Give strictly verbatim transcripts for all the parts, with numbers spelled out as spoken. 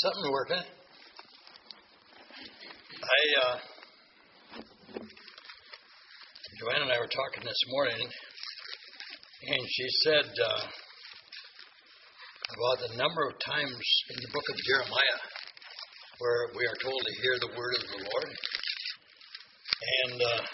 Something working. I, uh, Joanne and I were talking this morning, and she said uh, about the number of times in the book of Jeremiah where we are told to hear the word of the Lord. And uh,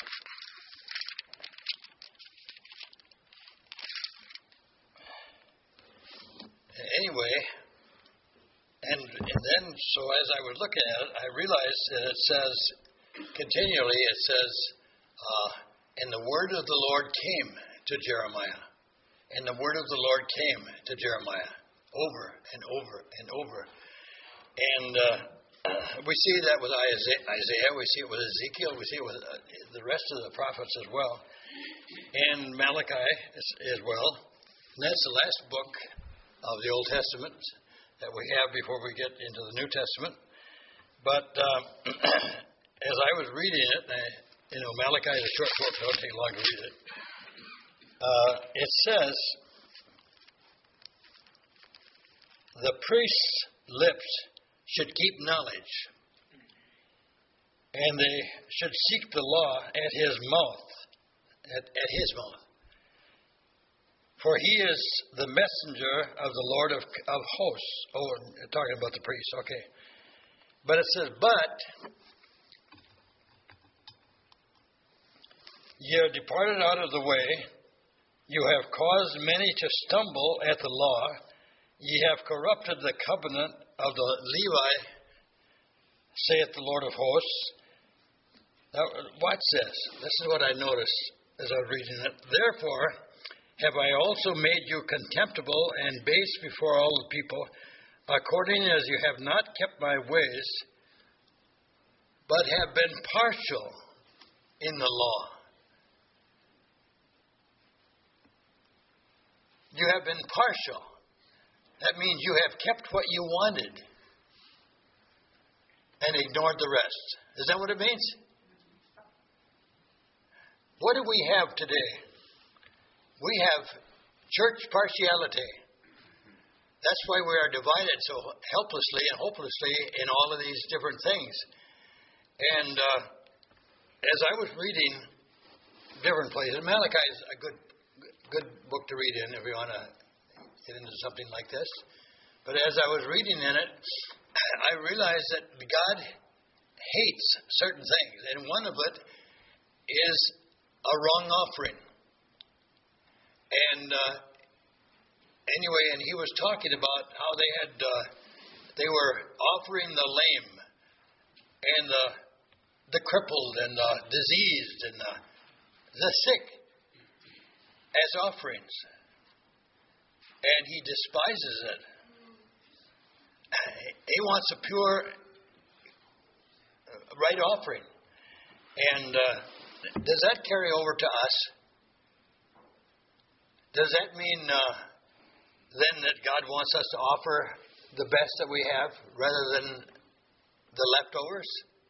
anyway, and, and then, so as I was looking at it, I realized that it says, continually, it says, uh, and the word of the Lord came to Jeremiah. And the word of the Lord came to Jeremiah over and over and over. And uh, we see that with Isaiah, we see it with Ezekiel, we see it with uh, the rest of the prophets as well, and Malachi as, as well. And that's the last book of the Old Testament that we have before we get into the New Testament. But uh, as I was reading it, I, you know, Malachi is a short book, so it won't take long to read it. Uh, it says, the priest's lips should keep knowledge, and they should seek the law at his mouth, at, at his mouth. For he is the messenger of the Lord of, of hosts. Oh, talking about the priest, okay. But it says, but ye are departed out of the way, you have caused many to stumble at the law, ye have corrupted the covenant of the Levi, saith the Lord of hosts. Now, watch this. This is what I noticed as I was reading it. Therefore have I also made you contemptible and base before all the people, according as you have not kept my ways, but have been partial in the law. You have been partial. That means you have kept what you wanted and ignored the rest. Is that what it means? What do we have today? We have church partiality. That's why we are divided so helplessly and hopelessly in all of these different things. And uh, as I was reading different places, Malachi is a good, good book to read in if you want to get into something like this. But as I was reading in it, I realized that God hates certain things, and one of it is a wrong offering. And uh, anyway, and he was talking about how they had, uh, they were offering the lame and the the crippled and the diseased and the, the sick as offerings. And he despises it. He wants a pure, right offering. And uh, does that carry over to us? Does that mean uh, then that God wants us to offer the best that we have rather than the leftovers?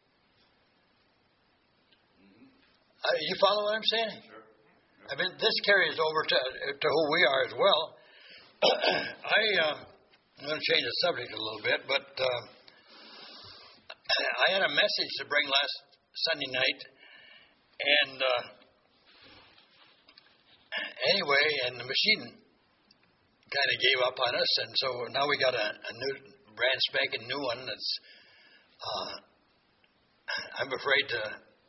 Uh, you follow what I'm saying? Sure. I mean, this carries over to to who we are as well. I, uh, I'm going to change the subject a little bit, but uh, I had a message to bring last Sunday night, and uh, anyway, and the machine kind of gave up on us, and so now we got a, a new, brand spanking new one that's, uh, I'm afraid to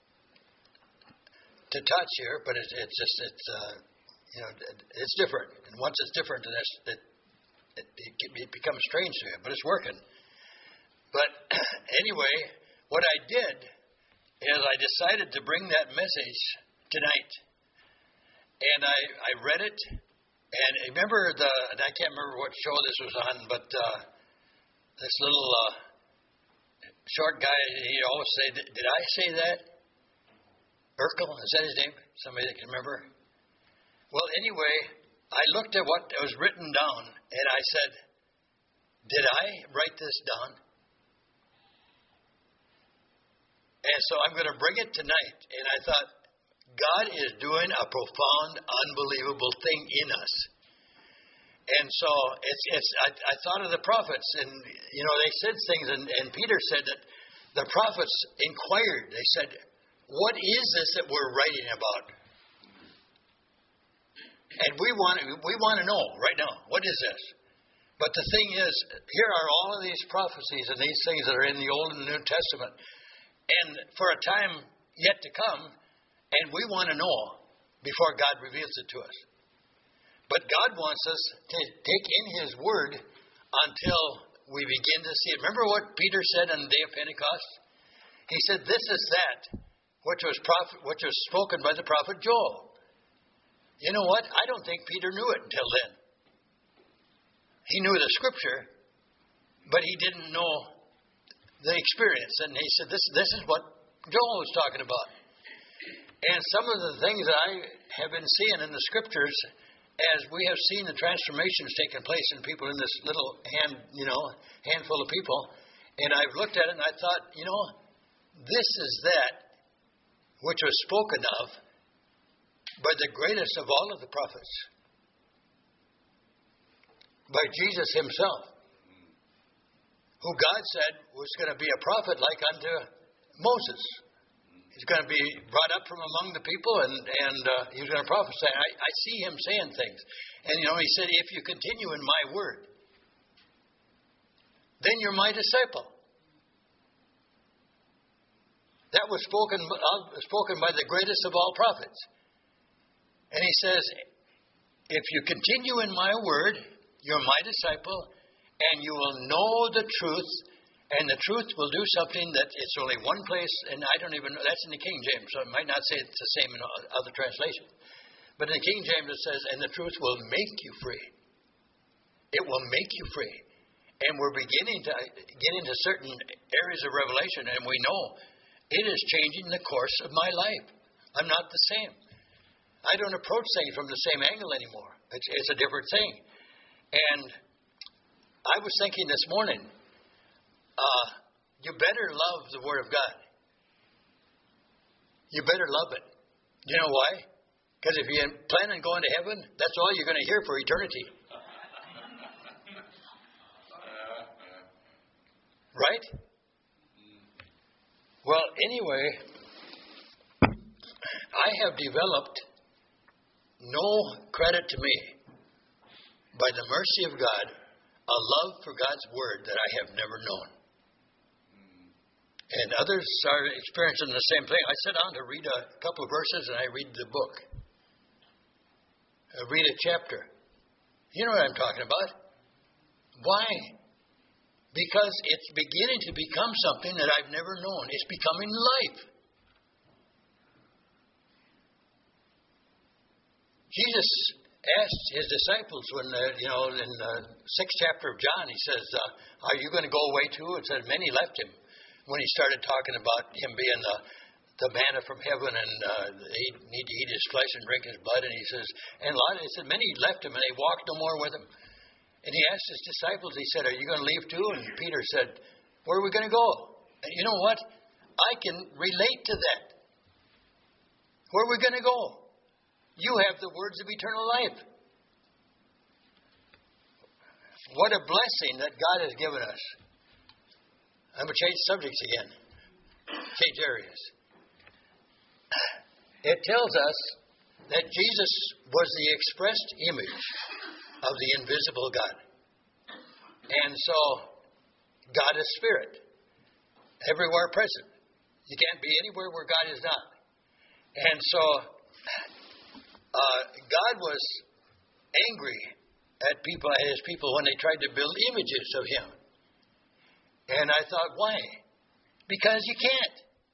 to touch here, but it's it's just it's uh, you know it, it's different, and once it's different, then it's, it, it it becomes strange to you, but it's working. But anyway, what I did is I decided to bring that message tonight. And I, I read it, and remember the, and I can't remember what show this was on, but uh, this little uh, short guy, he'd always say, did I say that? Urkel, is that his name? Somebody that can remember? Well, anyway, I looked at what was written down, and I said, did I write this down? And so I'm going to bring it tonight, and I thought, God is doing a profound, unbelievable thing in us. And so it's it's. I, I thought of the prophets, and you know they said things, and, and Peter said that the prophets inquired. They said, "What is this that we're writing about?" And we want we want to know right now, what is this? But the thing is, here are all of these prophecies and these things that are in the Old and New Testament, and for a time yet to come, and we want to know before God reveals it to us. But God wants us to take in His Word until we begin to see it. Remember what Peter said on the day of Pentecost? He said, "This is that which was prophet, which was spoken by the prophet Joel." You know what? I don't think Peter knew it until then. He knew the Scripture, but he didn't know the experience. And he said, "This, this is what Joel was talking about." And some of the things that I have been seeing in the Scriptures, as we have seen the transformations taking place in people in this little hand, you know, handful of people, and I've looked at it and I thought, you know, this is that which was spoken of by the greatest of all of the prophets, by Jesus Himself, who God said was going to be a prophet like unto Moses. He's going to be brought up from among the people, and, and uh, he's going to prophesy. I, I see him saying things. And, you know, he said, "If you continue in my word, then you're my disciple." That was spoken, uh, spoken by the greatest of all prophets. And he says, "If you continue in my word, you're my disciple, and you will know the truth, and the truth will do something that it's only one place," and I don't even know, that's in the King James, so it might not say it's the same in other translations. But in the King James it says, "And the truth will make you free." It will make you free. And we're beginning to get into certain areas of revelation, and we know it is changing the course of my life. I'm not the same. I don't approach things from the same angle anymore. It's, it's a different thing. And I was thinking this morning, Uh, you better love the Word of God. You better love it. You know why? Because if you plan on going to heaven, that's all you're going to hear for eternity. Right? Well, anyway, I have developed, no credit to me, by the mercy of God, a love for God's Word that I have never known. And others are experiencing the same thing. I sit down to read a couple of verses and I read the book. I read a chapter. You know what I'm talking about. Why? Because it's beginning to become something that I've never known. It's becoming life. Jesus asked His disciples when, uh, you know, in the sixth chapter of John, He says, uh, "Are you going to go away too?" It said many left Him. When He started talking about Him being the, the manna from heaven, and uh, He need to eat His flesh and drink His blood, and He says, and a lot of, He said, many left Him, and they walked no more with Him. And He asked His disciples, He said, "Are you going to leave too?" And Peter said, "Where are we going to go?" And you know what? I can relate to that. Where are we going to go? You have the words of eternal life. What a blessing that God has given us. I'm going to change subjects again. Change areas. It tells us that Jesus was the expressed image of the invisible God. And so, God is spirit. Everywhere present. You can't be anywhere where God is not. And so, uh, God was angry at people, at His people, when they tried to build images of Him. And I thought, why? Because you can't.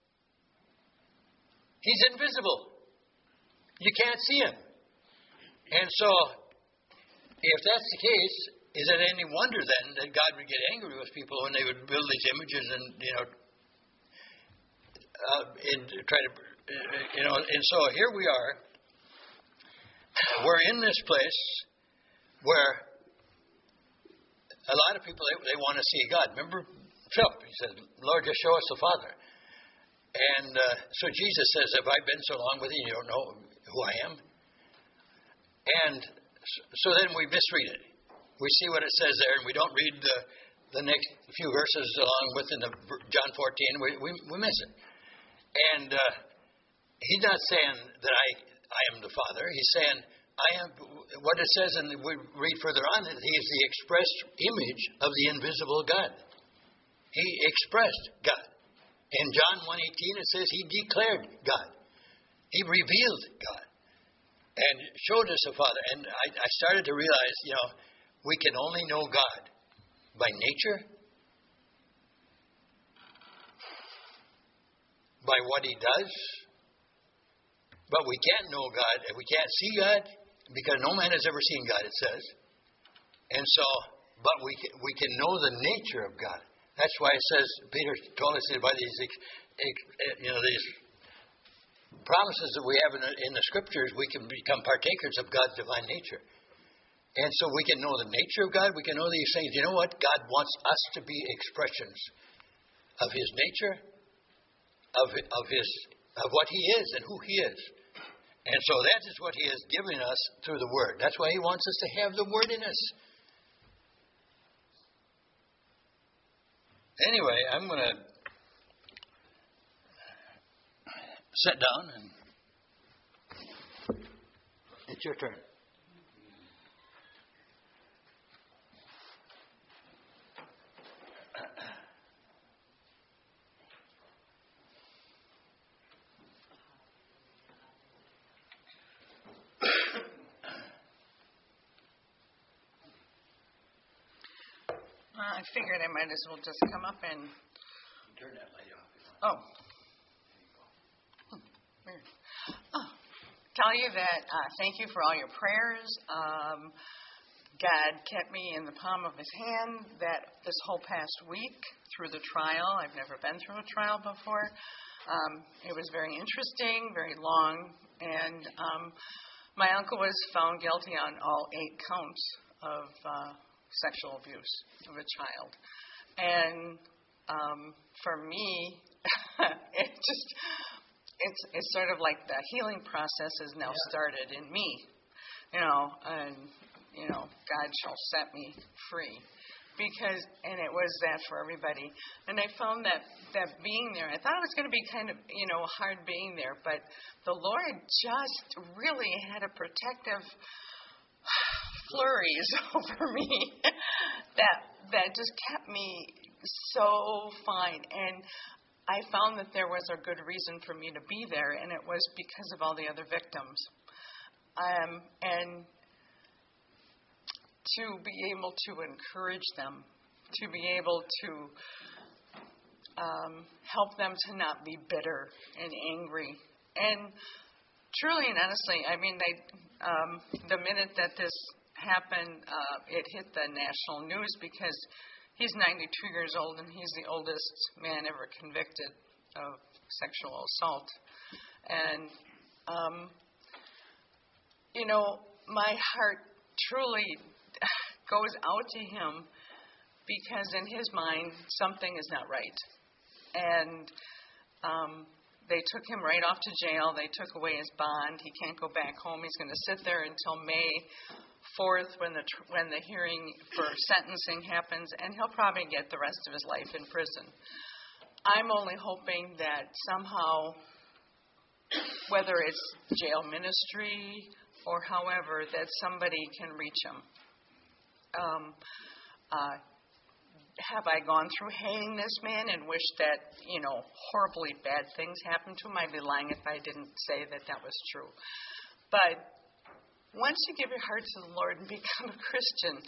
He's invisible. You can't see Him. And so, if that's the case, is it any wonder then that God would get angry with people when they would build these images and, you know, uh, and try to, you know, and so here we are. We're in this place where a lot of people, they, they want to see God. Remember Philip, he said, "Lord, just show us the Father." And uh, so Jesus says, "Have I been so long with you, you don't know who I am?" And so then we misread it. we see what it says there, and we don't read the, the next few verses along with in the John fourteen. We, we, we miss it. And uh, he's not saying that I, I am the Father. He's saying, I am, what it says, and we read further on, that he is the express image of the invisible God. He expressed God. In John one eighteen, it says he declared God. He revealed God and showed us the Father. And I, I started to realize, you know, we can only know God by nature, by what he does, but we can't know God, we can't see God, because no man has ever seen God, it says. And so, but we can, we can know the nature of God. That's why it says, Peter told us that by these, you know, these promises that we have in the, in the Scriptures, we can become partakers of God's divine nature. And so we can know the nature of God. We can know these things. You know what? God wants us to be expressions of His nature, of of His of what He is and who He is. And so that is what He has given us through the Word. That's why He wants us to have the Word in us. Anyway, I'm going to sit down and it's your turn. I figured I might as well just come up and turn that light off. Oh. Hmm, weird. Oh. Tell you that uh, thank you for all your prayers. Um, God kept me in the palm of His hand that this whole past week through the trial. I've never been through a trial before. Um, it was very interesting, very long, and um, my uncle was found guilty on all eight counts of uh, sexual abuse of a child. And um, for me, it just, it's it's sort of like the healing process has now yeah. started in me. You know, and, you know, God shall set me free. Because, and it was that for everybody. And I found that, that being there, I thought it was going to be kind of, you know, hard being there, but the Lord just really had a protective flurries over me that that just kept me so fine. And I found that there was a good reason for me to be there, and it was because of all the other victims. Um, and to be able to encourage them, to be able to um, help them to not be bitter and angry. And truly and honestly, I mean, they, um, the minute that this happened, uh, it hit the national news because he's ninety-two years old and he's the oldest man ever convicted of sexual assault. And, um, you know, my heart truly goes out to him because in his mind, something is not right. And um, they took him right off to jail. They took away his bond. He can't go back home. He's going to sit there until May fourth when the tr- when the hearing for sentencing happens, and he'll probably get the rest of his life in prison. I'm only hoping that somehow, whether it's jail ministry or however, that somebody can reach him. Um, uh, have I gone through hating this man and wish that, you know, horribly bad things happened to him? I'd be lying if I didn't say that that was true. But once you give your heart to the Lord and become a Christian,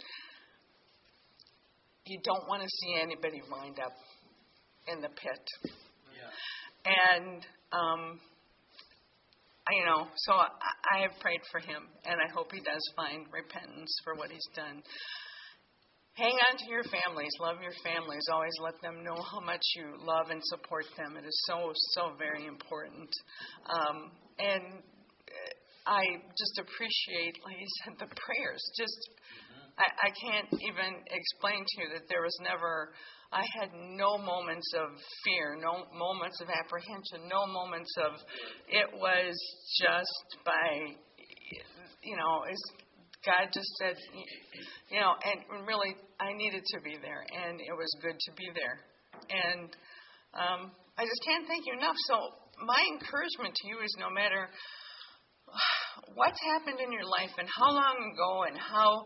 you don't want to see anybody wind up in the pit. Yeah. And, um, I, you know, so I, I have prayed for him, and I hope he does find repentance for what he's done. Hang on to your families. Love your families. Always let them know how much you love and support them. It is so, so very important. Um, and I just appreciate, like you said, the prayers. Just, I, I can't even explain to you that there was never, I had no moments of fear, no moments of apprehension, no moments of, it was just by, you know, it's, God just said, you know, and really, I needed to be there, and it was good to be there. And um, I just can't thank you enough. So my encouragement to you is no matter what's happened in your life and how long ago and how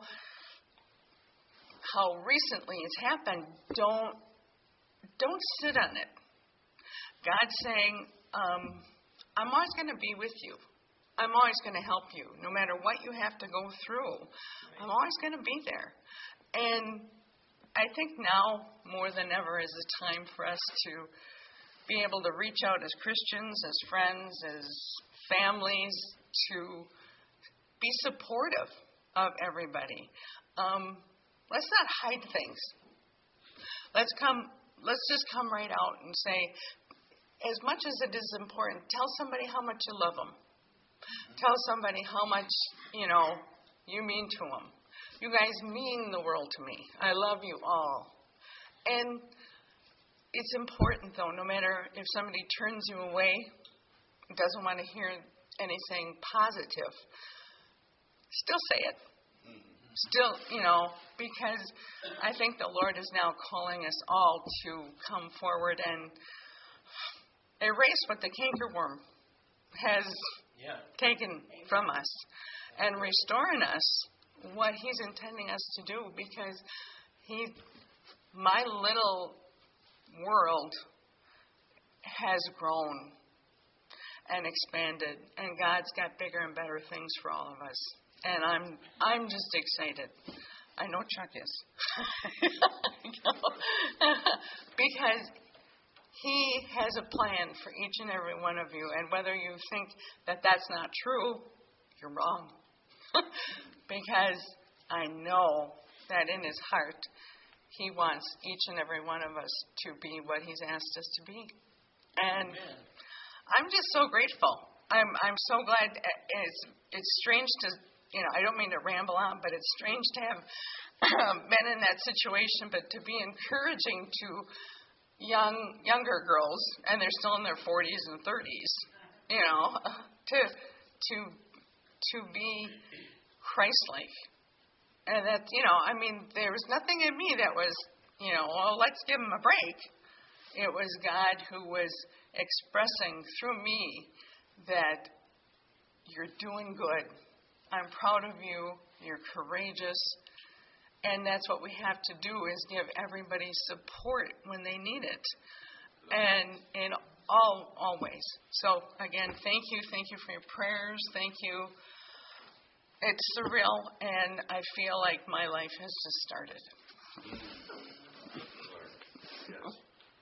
how recently it's happened, don't don't sit on it. God's saying, um, I'm always going to be with you. I'm always going to help you. No matter what you have to go through, I'm always going to be there. And I think now, more than ever, is the time for us to be able to reach out as Christians, as friends, as families, to be supportive of everybody. Um, let's not hide things. Let's come. Let's just come right out and say, as much as it is important, tell somebody how much you love them. Tell somebody how much, you know, you mean to them. You guys mean the world to me. I love you all. And it's important, though, no matter if somebody turns you away, doesn't want to hear anything positive, still say it. Still, you know, because I think the Lord is now calling us all to come forward and erase what the cankerworm has yeah. taken from us and restore in us what He's intending us to do, because He, my little world has grown and expanded, and God's got bigger and better things for all of us. And I'm I'm just excited. I know Chuck is. Because He has a plan for each and every one of you. And whether you think that that's not true, you're wrong. Because I know that in His heart, He wants each and every one of us to be what He's asked us to be. And Amen. I'm just so grateful. I'm I'm so glad. It's it's strange to, you know, I don't mean to ramble on, but it's strange to have been in that situation, but to be encouraging to young younger girls, and they're still in their forties and thirties, you know, to to to be Christ-like. And that, you know, I mean, there was nothing in me that was, you know, well, let's give them a break. It was God who was expressing through me that you're doing good. I'm proud of you. You're courageous. And that's what we have to do, is give everybody support when they need it. And in all, all ways. So, again, thank you. Thank you for your prayers. Thank you. It's surreal, and I feel like my life has just started. Yes.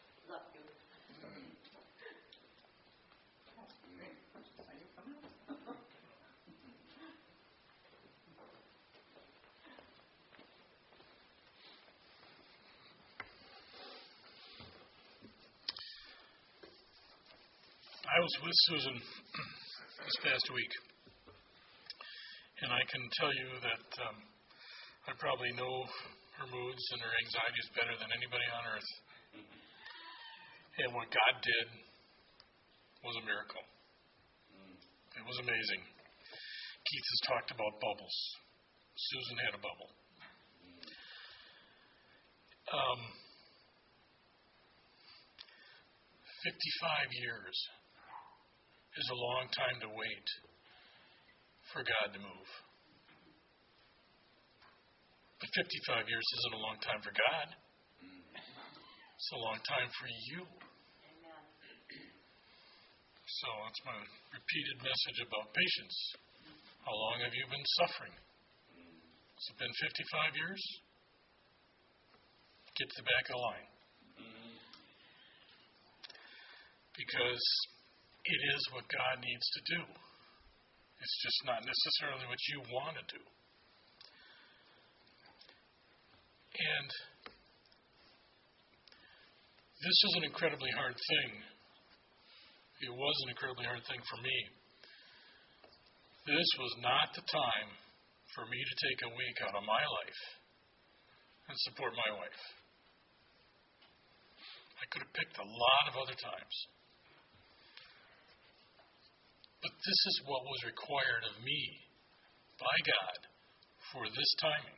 I was with Susan this past week, and I can tell you that um, I probably know her moods and her anxieties better than anybody on earth. And what God did was a miracle. It was amazing. Keith has talked about bubbles. Susan had a bubble. Um, fifty-five years is a long time to wait for God to move. But fifty-five years isn't a long time for God. It's a long time for you. So that's my repeated message about patience. How long have you been suffering? Has it been fifty-five years? Get to the back of the line. Because it is what God needs to do. It's just not necessarily what you want to do. And this is an incredibly hard thing. It was an incredibly hard thing for me. This was not the time for me to take a week out of my life and support my wife. I could have picked a lot of other times. But this is what was required of me by God for this timing.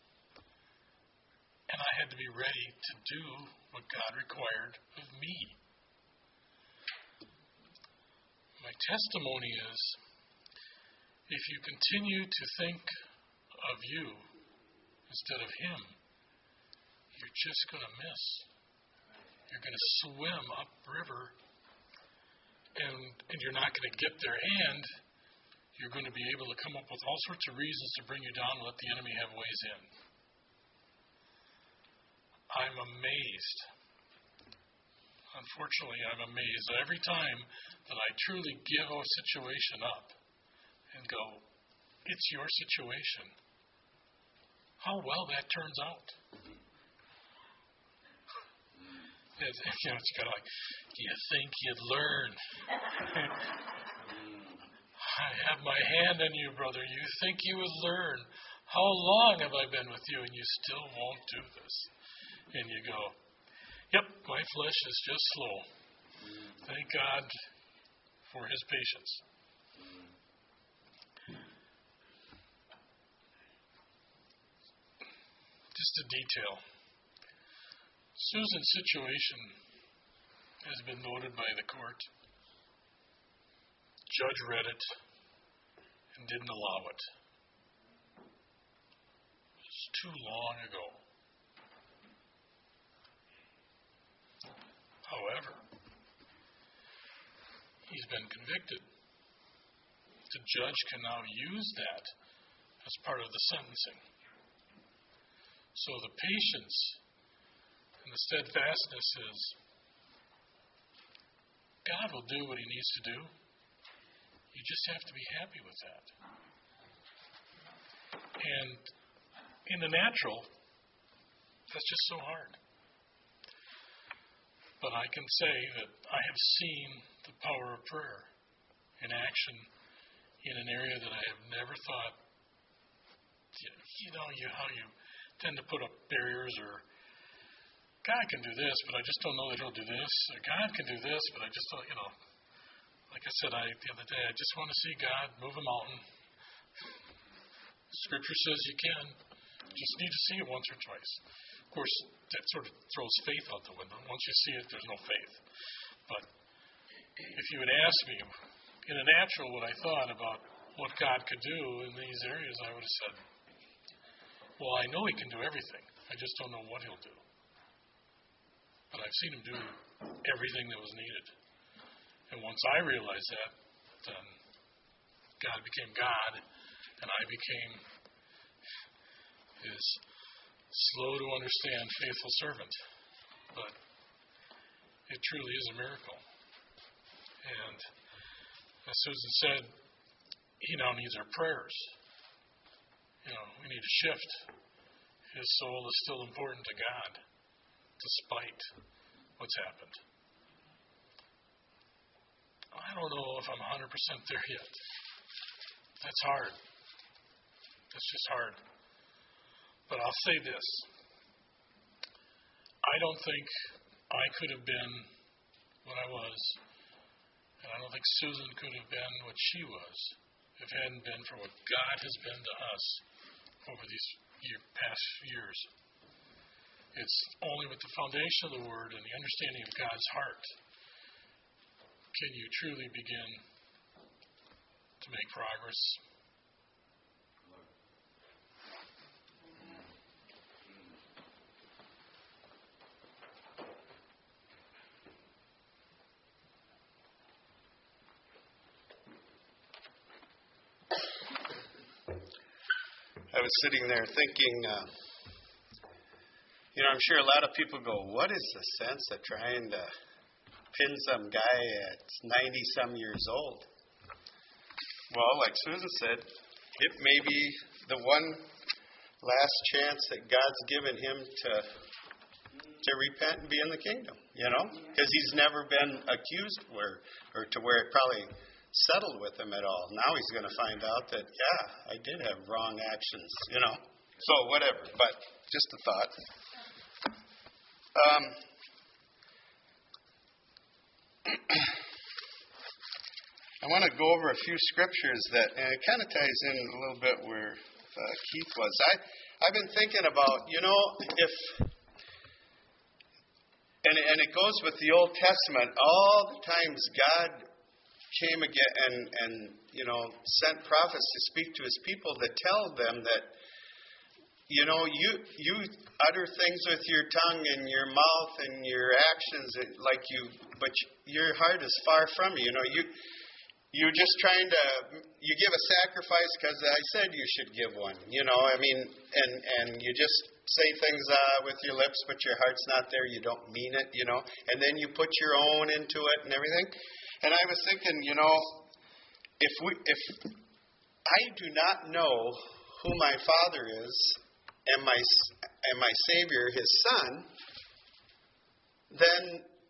And I had to be ready to do what God required of me. My testimony is, if you continue to think of you instead of Him, you're just going to miss. You're going to swim upriver, and, and you're not going to get there, and you're going to be able to come up with all sorts of reasons to bring you down and let the enemy have ways in. I'm amazed. Unfortunately, I'm amazed every time that I truly give a situation up and go, it's your situation, how well that turns out. It's, you know, it's kind of like, do you think you'd learn? I have my hand on you, brother. You think you would learn. How long have I been with you and you still won't do this? And you go, yep, my flesh is just slow. Thank God for His patience. Just a detail. Susan's situation has been noted by the court. Judge read it and didn't allow it. It's too long ago. However, he's been convicted. The judge can now use that as part of the sentencing. So the patience and the steadfastness is, God will do what He needs to do. You just have to be happy with that. And in the natural, that's just so hard. But I can say that I have seen the power of prayer in action in an area that I have never thought, you know, you how you tend to put up barriers, or God can do this, but I just don't know that He'll do this. Or God can do this, but I just don't, you know. Like I said I, the other day, I just want to see God move a mountain. Scripture says you can. You just need to see it once or twice. Of course, that sort of throws faith out the window. Once you see it, there's no faith. But if you had asked me in a natural what I thought about what God could do in these areas, I would have said, well, I know He can do everything. I just don't know what He'll do. But I've seen Him do everything that was needed. And once I realized that, then God became God, and I became His slow to understand, faithful servant. But it truly is a miracle. And as Susan said, He now needs our prayers. You know, we need to shift. His soul is still important to God, despite what's happened. I don't know if I'm one hundred percent there yet. That's hard. That's just hard. But I'll say this. I don't think I could have been what I was, and I don't think Susan could have been what she was if it hadn't been for what God has been to us over these year, past years. It's only with the foundation of the Word and the understanding of God's heart can you truly begin to make progress. I was sitting there thinking, uh, you know, I'm sure a lot of people go, what is the sense of trying to pin some guy at ninety-some years old? Well, like Susan said, it may be the one last chance that God's given him to to repent and be in the kingdom, you know, because he's never been accused where, or to where it probably settled with him at all. Now he's going to find out that, yeah, I did have wrong actions, you know. So whatever, but just a thought. Um, I want to go over a few scriptures that, and it kind of ties in a little bit where uh, Keith was. I, I've been thinking about, you know, if, and, and it goes with the Old Testament, all the times God came again and, and, you know, sent prophets to speak to his people that tell them that, you know, you you utter things with your tongue and your mouth and your actions like you, but your heart is far from you. You know, you you're just trying to you give a sacrifice because I said you should give one. You know, I mean, and and you just say things uh, with your lips, but your heart's not there. You don't mean it. You know, and then you put your own into it and everything. And I was thinking, you know, if we if I do not know who my Father is, and my and my Savior, his Son, then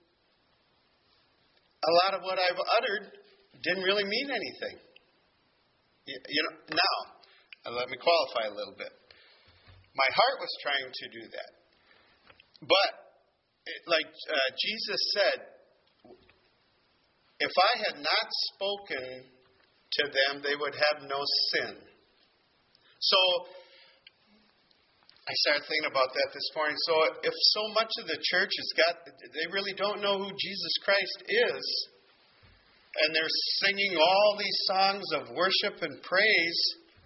a lot of what I've uttered didn't really mean anything. You, you know, now, let me qualify a little bit. My heart was trying to do that. But, it, like uh, Jesus said, if I had not spoken to them, they would have no sin. So, I started thinking about that this morning. So if so much of the church has got, they really don't know who Jesus Christ is, and they're singing all these songs of worship and praise,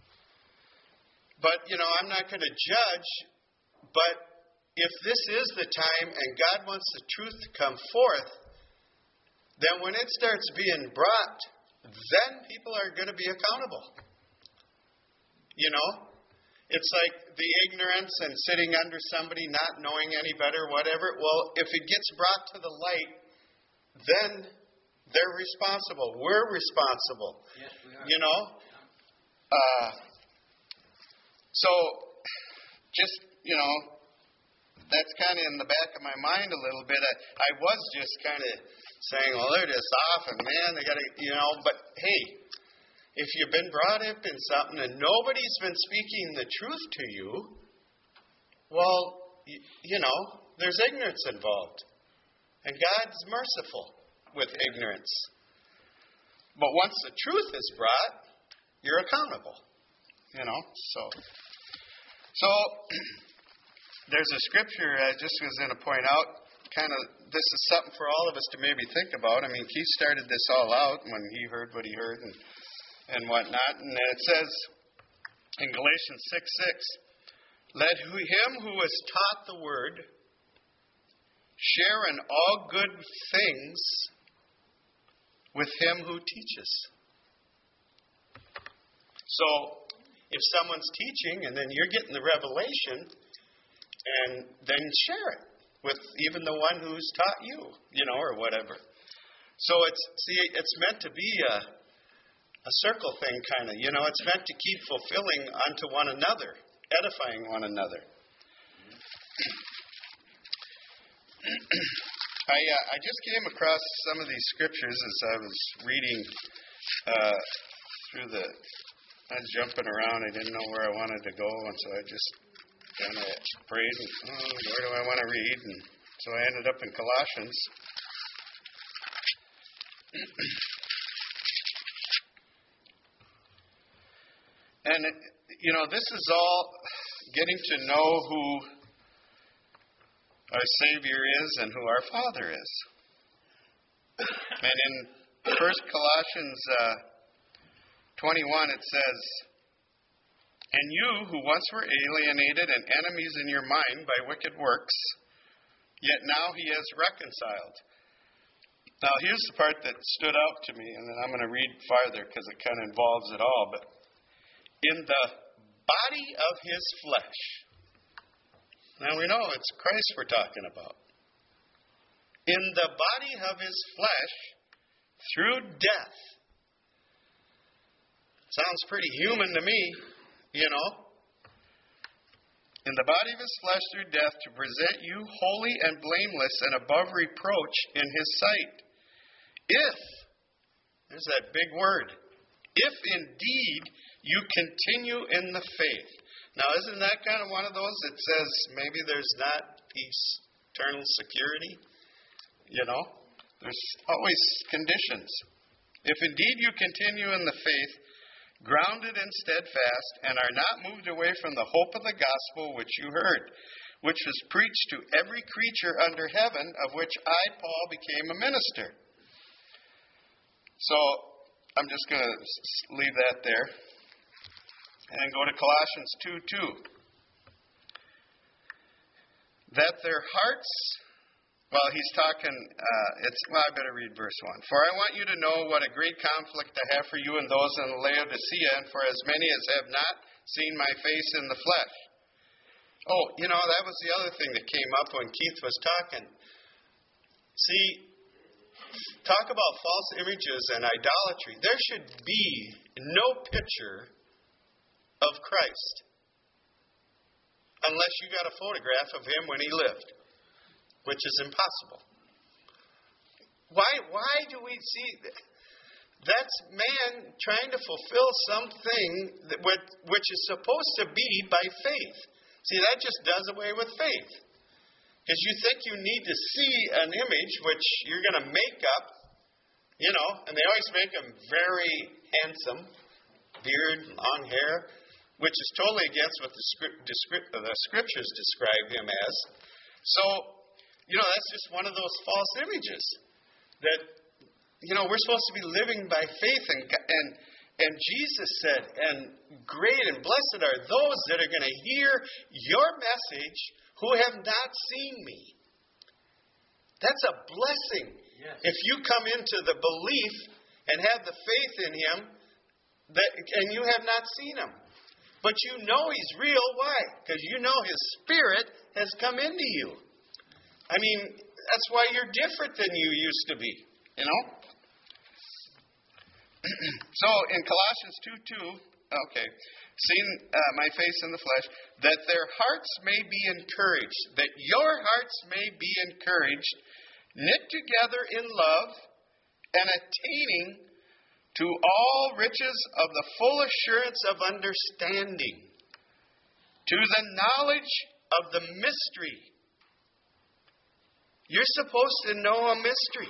but, you know, I'm not going to judge, but if this is the time and God wants the truth to come forth, then when it starts being brought, then people are going to be accountable. You know? It's like the ignorance and sitting under somebody, not knowing any better, whatever. Well, if it gets brought to the light, then they're responsible. We're responsible. Yes, we are. You know? Uh, so, just, you know, that's kind of in the back of my mind a little bit. I, I was just kind of saying, well, they're just off, and man, they got to, you know, but hey, if you've been brought up in something and nobody's been speaking the truth to you, well, you, you know, there's ignorance involved. And God's merciful with ignorance. But once the truth is brought, you're accountable. You know, so. So, there's a scripture I just was going to point out. Kind of, this is something for all of us to maybe think about. I mean, Keith started this all out when he heard what he heard and and whatnot. And it says in Galatians six six, let him who is taught the word share in all good things with him who teaches. So, if someone's teaching and then you're getting the revelation, and then share it with even the one who's taught you, you know, or whatever. So it's, see, it's meant to be a A circle thing, kind of. You know, it's meant to keep fulfilling unto one another, edifying one another. I uh, I just came across some of these scriptures as I was reading uh, through the. I was jumping around. I didn't know where I wanted to go, and so I just kind of prayed. And, oh, where do I want to read? And so I ended up in Colossians. And, you know, this is all getting to know who our Savior is and who our Father is. And in First Colossians uh, twenty-one, it says, and you who once were alienated and enemies in your mind by wicked works, yet now he has reconciled. Now, here's the part that stood out to me, and then I'm going to read farther because it kind of involves it all. But in the body of his flesh. Now we know it's Christ we're talking about. In the body of his flesh, through death. Sounds pretty human to me, you know. In the body of his flesh through death, to present you holy and blameless and above reproach in his sight. If, there's that big word, if indeed you continue in the faith. Now, isn't that kind of one of those that says maybe there's not eternal security? You know, there's always conditions. If indeed you continue in the faith, grounded and steadfast, and are not moved away from the hope of the gospel which you heard, which was preached to every creature under heaven, of which I, Paul, became a minister. So, I'm just going to leave that there. And go to Colossians two two. That their hearts, well, he's talking, uh, it's, well, I better read verse one. For I want you to know what a great conflict I have for you and those in Laodicea, and for as many as have not seen my face in the flesh. Oh, you know, that was the other thing that came up when Keith was talking. See, talk about false images and idolatry. There should be no picture of Christ unless you got a photograph of him when he lived, which is impossible. Why, why do we see that? That's man trying to fulfill something that, which is supposed to be by faith. See, that just does away with faith. Because you think you need to see an image which you're going to make up, you know, and they always make them very handsome, beard, long hair, which is totally against what the, script, the scriptures describe him as. So, you know, that's just one of those false images that, you know, we're supposed to be living by faith. And, and, and Jesus said, and great and blessed are those that are going to hear your message who have not seen me. That's a blessing. Yes. If you come into the belief and have the faith in him, that, and you have not seen him. But you know he's real. Why? Because you know his spirit has come into you. I mean, that's why you're different than you used to be. You know? So, in Colossians two two, okay, seeing uh, my face in the flesh, that their hearts may be encouraged, that your hearts may be encouraged, knit together in love, and attaining to all riches of the full assurance of understanding, to the knowledge of the mystery. You're supposed to know a mystery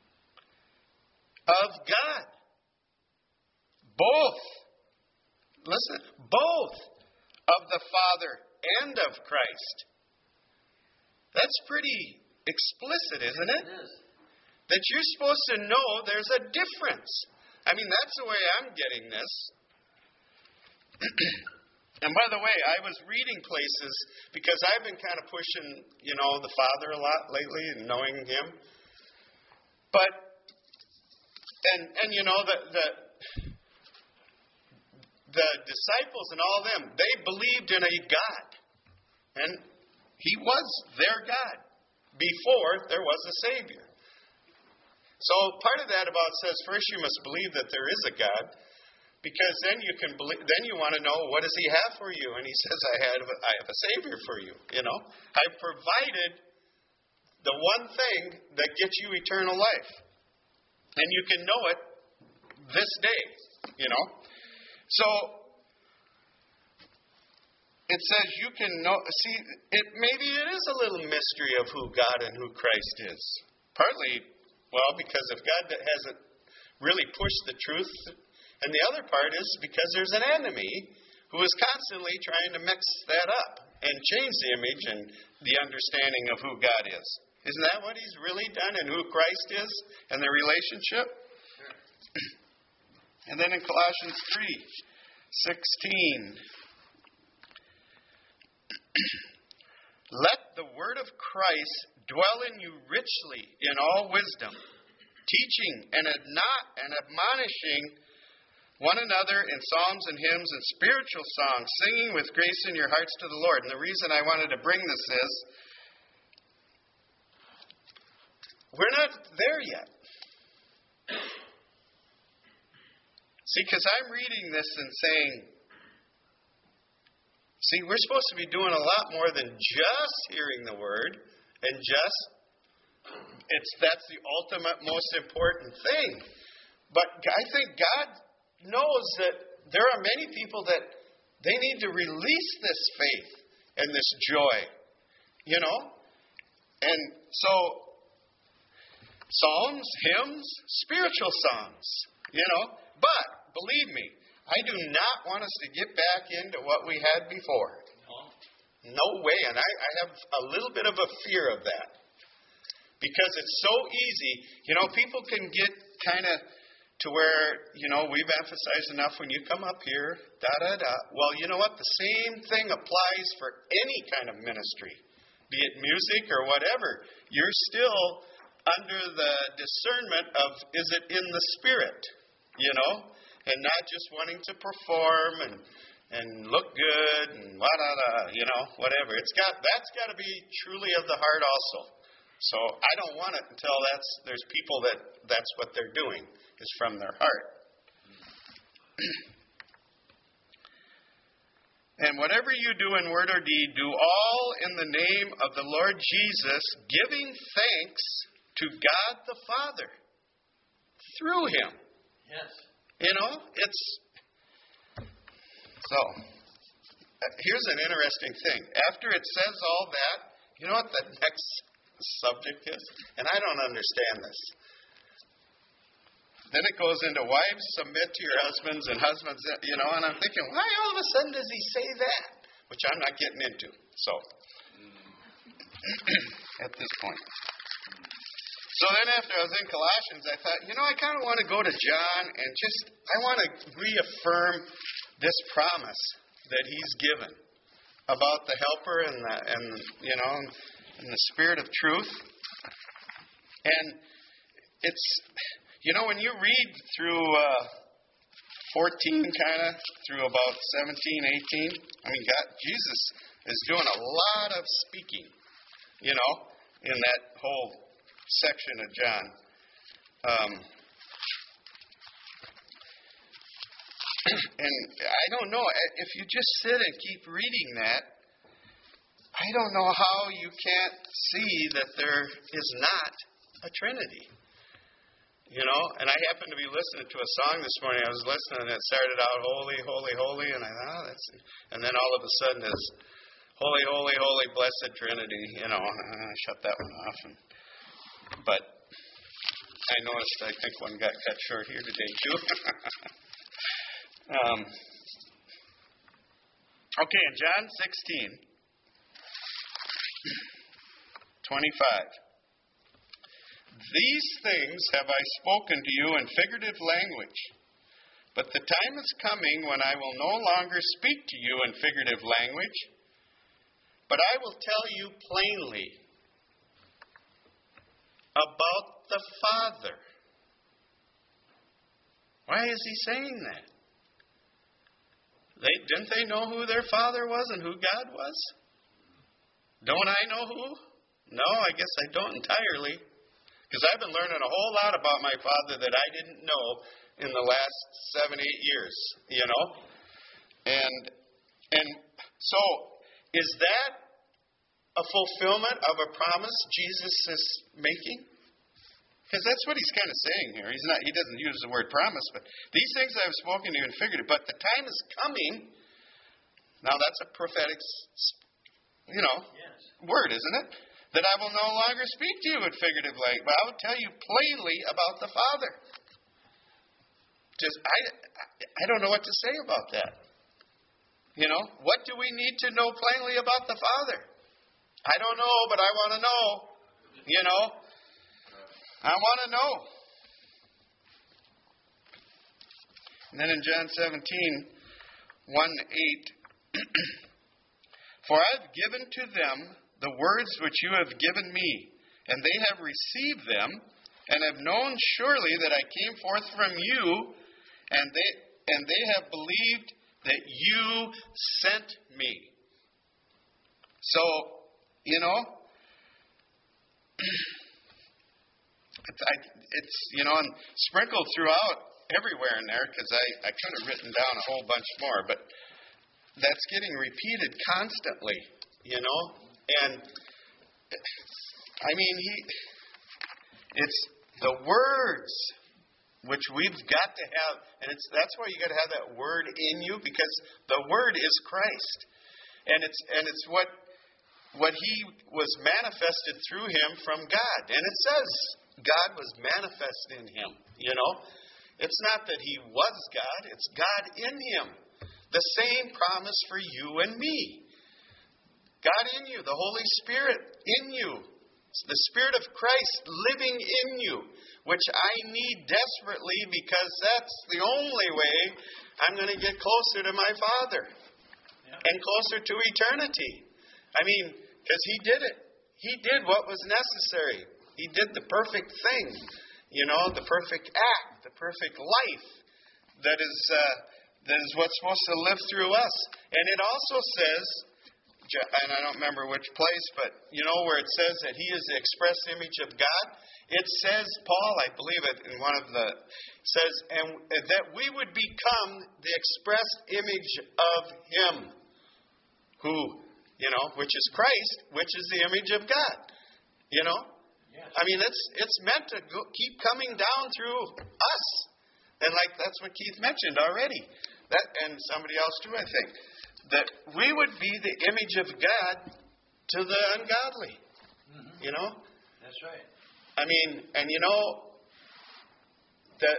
of God. Both, listen, both of the Father and of Christ. That's pretty explicit, isn't it? It is. That you're supposed to know there's a difference. I mean, that's the way I'm getting this. And by the way, I was reading places because I've been kind of pushing, you know, the Father a lot lately and knowing him. But, and, and you know, the, the, the disciples and all them, they believed in a God. And he was their God before there was a Savior. So part of that about says first you must believe that there is a God, because then you can believe. Then you want to know what does He have for you, and He says, "I have I have a Savior for you." You know, I provided the one thing that gets you eternal life, and you can know it this day. You know, so it says you can know. See, it maybe it is a little mystery of who God and who Christ is. Partly. Well, because if God hasn't really pushed the truth, and the other part is because there's an enemy who is constantly trying to mix that up and change the image and the understanding of who God is. Isn't that what he's really done and who Christ is and the relationship? And then in Colossians three sixteen, let the word of Christ dwell in you richly in all wisdom, teaching and admonishing one another in psalms and hymns and spiritual songs, singing with grace in your hearts to the Lord. And the reason I wanted to bring this is, we're not there yet. See, because I'm reading this and saying, see, we're supposed to be doing a lot more than just hearing the word. And just, it's that's the ultimate, most important thing. But I think God knows that there are many people that they need to release this faith and this joy, you know? And so, psalms, hymns, spiritual songs, you know? But, believe me, I do not want us to get back into what we had before. No way. And I, I have a little bit of a fear of that. Because it's so easy. You know, people can get kind of to where, you know, we've emphasized enough when you come up here, da-da-da. Well, you know what? The same thing applies for any kind of ministry, be it music or whatever. You're still under the discernment of, is it in the Spirit, you know, and not just wanting to perform and and look good and da-da-da, you know, whatever. It's got that's got to be truly of the heart also. So I don't want it until that's there's people that that's what they're doing is from their heart. And whatever you do in word or deed, do all in the name of the Lord Jesus, giving thanks to God the Father through Him. Yes. You know, it's so. Here's an interesting thing. After it says all that, you know what the next subject is? And I don't understand this. Then it goes into wives submit to your husbands and husbands, you know, and I'm thinking, why all of a sudden does he say that? Which I'm not getting into. So, at this point. So then after I was in Colossians, I thought, you know, I kind of want to go to John and just, I want to reaffirm this promise that he's given about the helper and the, and you know, and the Spirit of truth. And it's, you know, when you read through uh, fourteen kind of, through about seventeen, eighteen, I mean, God, Jesus is doing a lot of speaking, you know, in that whole section of John. Um, and I don't know, if you just sit and keep reading that, I don't know how you can't see that there is not a Trinity. You know, and I happened to be listening to a song this morning. I was listening, and it started out, holy, holy, holy, and I thought, oh, that's, and then all of a sudden it's, holy, holy, holy, blessed Trinity, you know, and I shut that one off. And, but I noticed, I think one got cut short here today, too. um, okay, in John sixteen, twenty-five. These things have I spoken to you in figurative language, but the time is coming when I will no longer speak to you in figurative language, but I will tell you plainly about the Father. Why is he saying that? They, didn't they know who their Father was and who God was? Don't I know who? No, I guess I don't entirely. Because I've been learning a whole lot about my Father that I didn't know in the last seven, eight years, you know. And and so, is that a fulfillment of a promise Jesus is making? Because that's what he's kind of saying here. He's not. He doesn't use the word promise, but these things I have spoken to you in figurative. But the time is coming. Now that's a prophetic, you know, yes. word, isn't it? That I will no longer speak to you in figurative language, but I will tell you plainly about the Father. Just, I, I don't know what to say about that. You know, what do we need to know plainly about the Father? I don't know, but I want to know. You know, I want to know. And then in John seventeen, one eight, for I have given to them the words which you have given me, and they have received them, and have known surely that I came forth from you, and they and they have believed that you sent me. So, you know, it's, I, it's you know, and sprinkled throughout everywhere in there, because I, I could have written down a whole bunch more, but that's getting repeated constantly, you know. And, I mean, he, it's the words which we've got to have, and it's that's why you got to have that word in you, because the word is Christ. And it's and it's what what he was manifested through him from God. And it says God was manifest in him, you know. It's not that he was God, it's God in him. The same promise for you and me. God in you, the Holy Spirit in you. It's the Spirit of Christ living in you, which I need desperately because that's the only way I'm going to get closer to my Father yeah. and closer to eternity. I mean, because he did it. He did what was necessary. He did the perfect thing, you know, the perfect act, the perfect life that is uh, that is what's supposed to live through us. And it also says, and I don't remember which place, but you know where it says that he is the express image of God? It says, Paul, I believe it in one of the, says, and that we would become the express image of him who, you know, which is Christ, which is the image of God. You know? Yes. I mean, it's it's meant to go, keep coming down through us. And like that's what Keith mentioned already. That and somebody else too, I think. That we would be the image of God to the ungodly. Mm-hmm. You know? That's right. I mean, and you know, that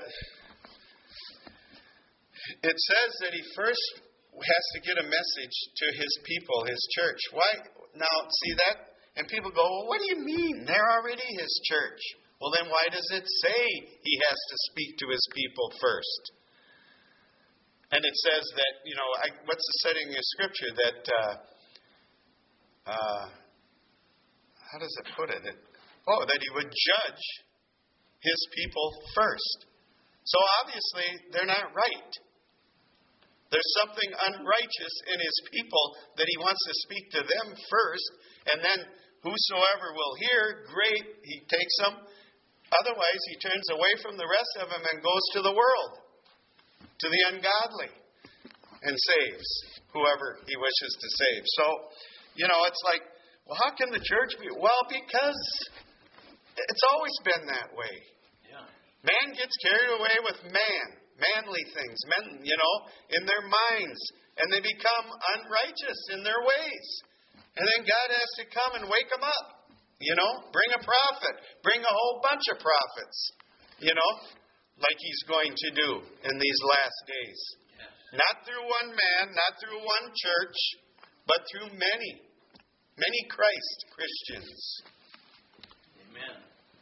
it says that he first has to get a message to his people, his church. Why? Now, see that? And people go, well, what do you mean? They're already his church. Well, then why does it say he has to speak to his people first? And it says that, you know, I, what's the setting of Scripture? That, uh, uh, how does it put it? it? Oh, that he would judge his people first. So obviously, they're not right. There's something unrighteous in his people that he wants to speak to them first, and then whosoever will hear, great, he takes them. Otherwise, he turns away from the rest of them and goes to the world, to the ungodly, and saves whoever he wishes to save. So, you know, it's like, well, how can the church be? Well, because it's always been that way. Yeah. Man gets carried away with man, manly things, men, you know, in their minds, and they become unrighteous in their ways. And then God has to come and wake them up, you know, bring a prophet, bring a whole bunch of prophets, you know, like he's going to do in these last days. Yes. Not through one man, not through one church, but through many, many Christ Christians. Amen.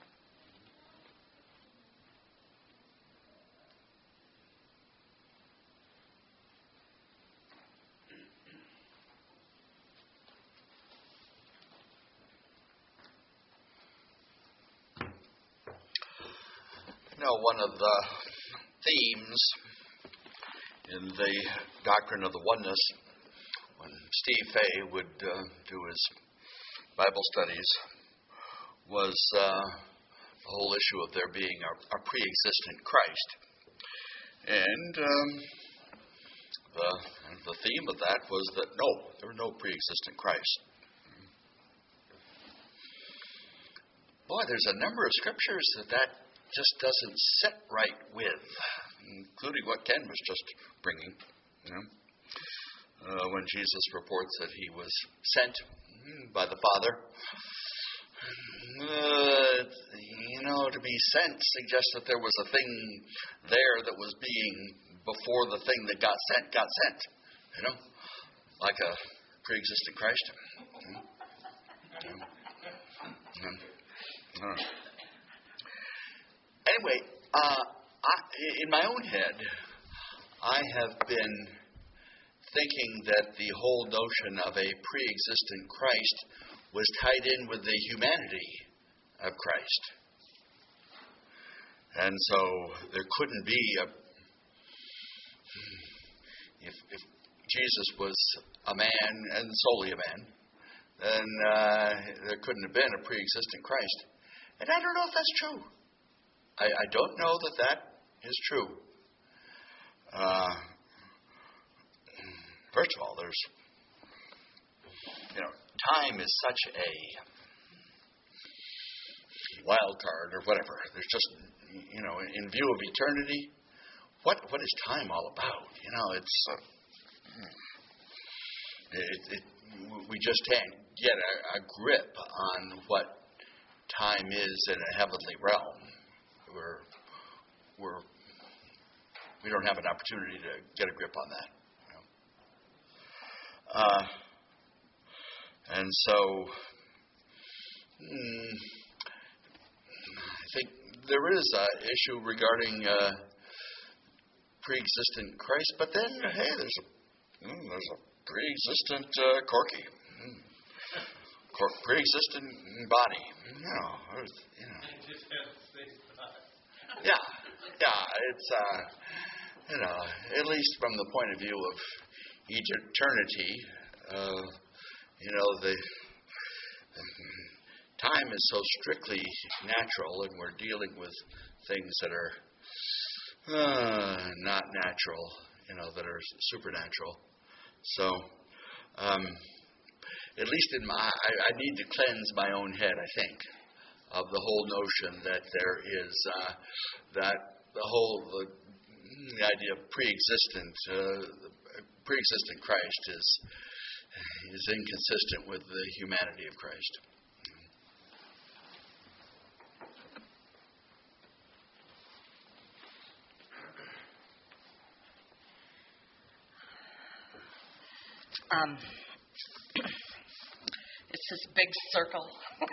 You know, one of the themes in the doctrine of the oneness, when Steve Fay would uh, do his Bible studies, was uh, the whole issue of there being a, a pre-existent Christ. And um, the, the theme of that was that no, there was no pre-existent Christ. Boy, there's a number of scriptures that that just doesn't sit right with, including what Ken was just bringing. You know, uh, when Jesus reports that he was sent by the Father. Uh, you know, to be sent suggests that there was a thing there that was being before the thing that got sent got sent. You know, like a pre-existent Christ. Mm-hmm. Mm-hmm. Anyway, uh, I, in my own head, I have been thinking that the whole notion of a pre-existent Christ was tied in with the humanity of Christ. And so there couldn't be a... If, if Jesus was a man and solely a man, then uh, there couldn't have been a pre-existent Christ. And I don't know if that's true. I, I don't know that that is true. Uh, first of all, there's, you know, time is such a wild card or whatever. There's just, you know, in view of eternity, what what is time all about? You know, it's uh, it, it, we just can't get a, a grip on what time is in a heavenly realm. We're we're we don't have an opportunity to get a grip on that. You know? uh, and so, mm, I think there is an issue regarding uh, pre-existent Christ, but then hey, there's a mm, there's a pre-existent uh, Corky, mm. Cor- pre-existent Bonnie. You know, you know. Yeah, yeah. It's uh, you know, at least from the point of view of eternity, uh, you know, the time is so strictly natural, and we're dealing with things that are uh, not natural, you know, that are supernatural. So, um, at least in my, I, I need to cleanse my own head, I think, of the whole notion that there is uh, that the whole the, the idea of pre-existent uh, pre-existent Christ is is inconsistent with the humanity of Christ. Um, it's this big circle,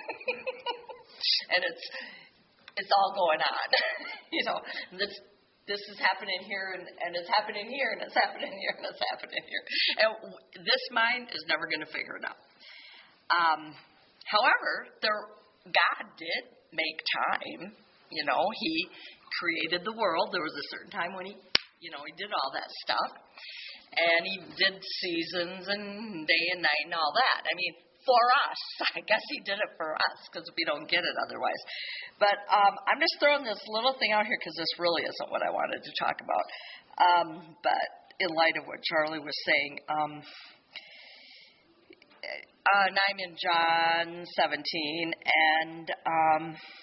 and it's it's all going on. You know, this this is happening here, and, and it's happening here, and it's happening here, and it's happening here. And w- this mind is never going to figure it out. Um, however, there God did make time. You know, He created the world. There was a certain time when He, you know, He did all that stuff. And He did seasons and day and night and all that. I mean, for us. I guess He did it for us because we don't get it otherwise. But um, I'm just throwing this little thing out here because this really isn't what I wanted to talk about. Um, but in light of what Charlie was saying, um, uh, and I'm in John seventeen, and um,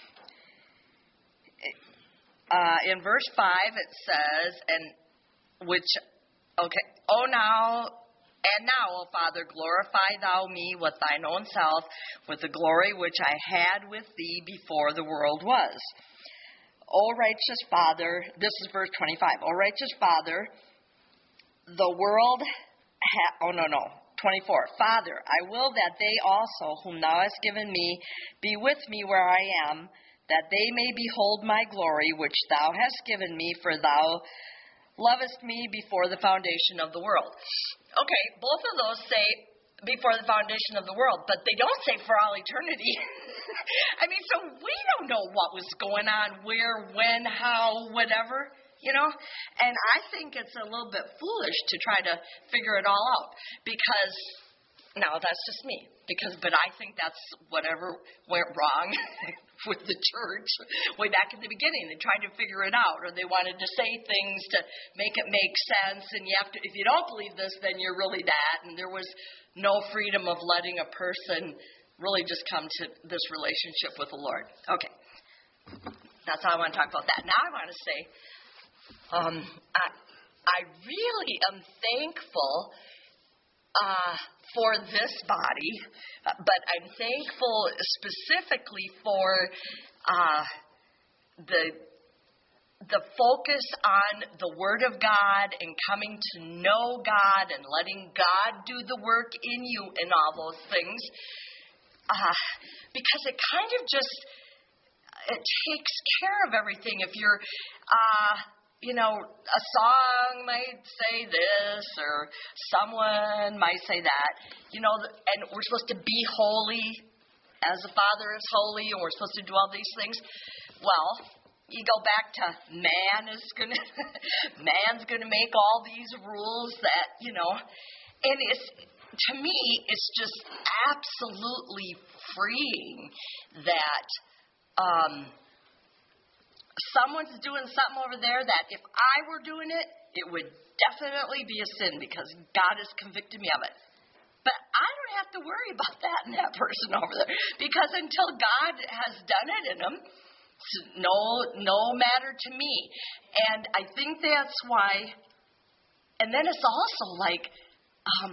uh, in verse five it says, and which... Okay. Oh, now, and now, O Father, glorify Thou me with Thine own self, with the glory which I had with Thee before the world was. O righteous Father, this is verse twenty-five. O righteous Father, the world, ha- oh, no, no, twenty-four. Father, I will that they also, whom Thou hast given me, be with me where I am, that they may behold my glory which Thou hast given me, for Thou lovest me before the foundation of the world. Okay, both of those say before the foundation of the world, but they don't say for all eternity. I mean, so we don't know what was going on, where, when, how, whatever, you know. And I think it's a little bit foolish to try to figure it all out because, now that's just me, because, but I think that's whatever went wrong with the church way back in the beginning. They tried to figure it out, or they wanted to say things to make it make sense, and you have to, if you don't believe this, then you're really that, and there was no freedom of letting a person really just come to this relationship with the Lord. Okay. That's how I want to talk about that. Now I want to say, um, I, I really am thankful Uh, for this body, uh, but I'm thankful specifically for uh, the the focus on the Word of God and coming to know God and letting God do the work in you and all those things, uh, because it kind of just it takes care of everything. If you're uh, You know, a song might say this or someone might say that, you know, and we're supposed to be holy as the Father is holy, and we're supposed to do all these things. Well, you go back to man is going to, man's going to make all these rules that, you know, and it's, to me, it's just absolutely freeing that, um, someone's doing something over there that if I were doing it, it would definitely be a sin because God has convicted me of it. But I don't have to worry about that in that person over there because until God has done it in them, it's no, no matter to me. And I think that's why, and then it's also like, um,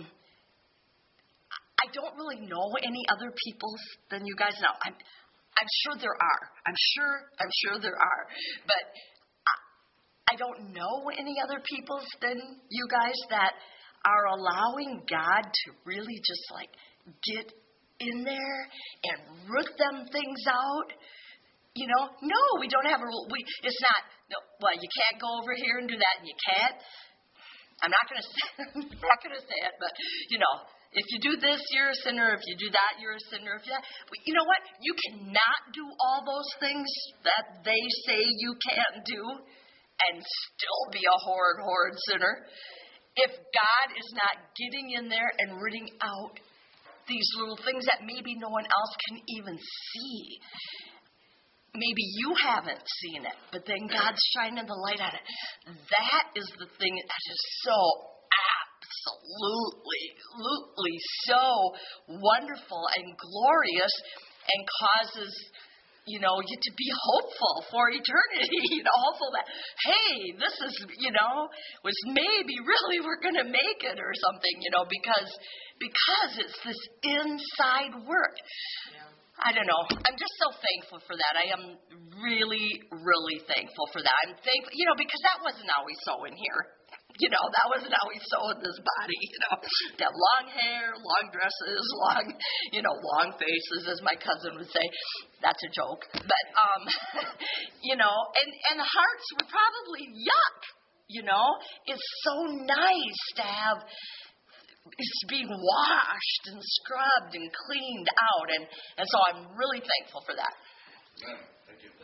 I don't really know any other people than you guys know. I'm I'm sure there are. I'm sure. I'm sure there are. But I don't know any other peoples than you guys that are allowing God to really just like get in there and root them things out. You know, no, we don't have a rule. We, it's not, no, well, you can't go over here and do that, and you can't. I'm not going to say, I'm not going to say it, but, you know, if you do this, you're a sinner. If you do that, you're a sinner. If you, you know what? You cannot do all those things that they say you can't do and still be a horrid, horrid sinner. If God is not getting in there and rooting out these little things that maybe no one else can even see. Maybe you haven't seen it, but then God's shining the light on it. That is the thing that is so absolutely, absolutely so wonderful and glorious and causes, you know, you to be hopeful for eternity. You know, hopeful that, hey, this is, you know, was maybe really we're going to make it or something, you know, because because it's this inside work. Yeah. I don't know. I'm just so thankful for that. I am really, really thankful for that. I'm thankful, you know, because that wasn't always so in here. You know, that wasn't always so in this body, you know. They have long hair, long dresses, long, you know, long faces, as my cousin would say. That's a joke. But, um, you know, and, and the hearts were probably yuck, you know. It's so nice to have it's being washed and scrubbed and cleaned out. And, and so I'm really thankful for that. Yeah, thank you.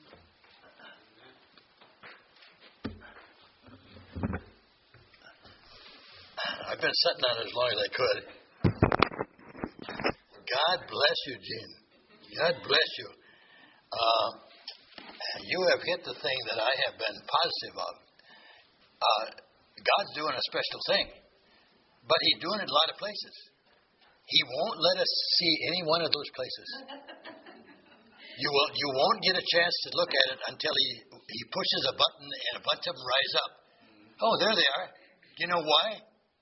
I've been sitting on it as long as I could. God bless you, Gene. God bless you. Uh, you have hit the thing that I have been positive of. Uh, God's doing a special thing. But He's doing it in a lot of places. He won't let us see any one of those places. You will. You won't get a chance to look at it until He He pushes a button and a bunch of them rise up. Oh, there they are. You know why?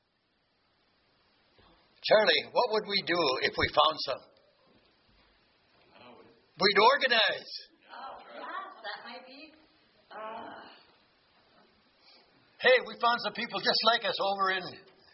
Charlie, what would we do if we found some? We'd organize. Oh, yes, that might be. Uh... Hey, we found some people just like us over in.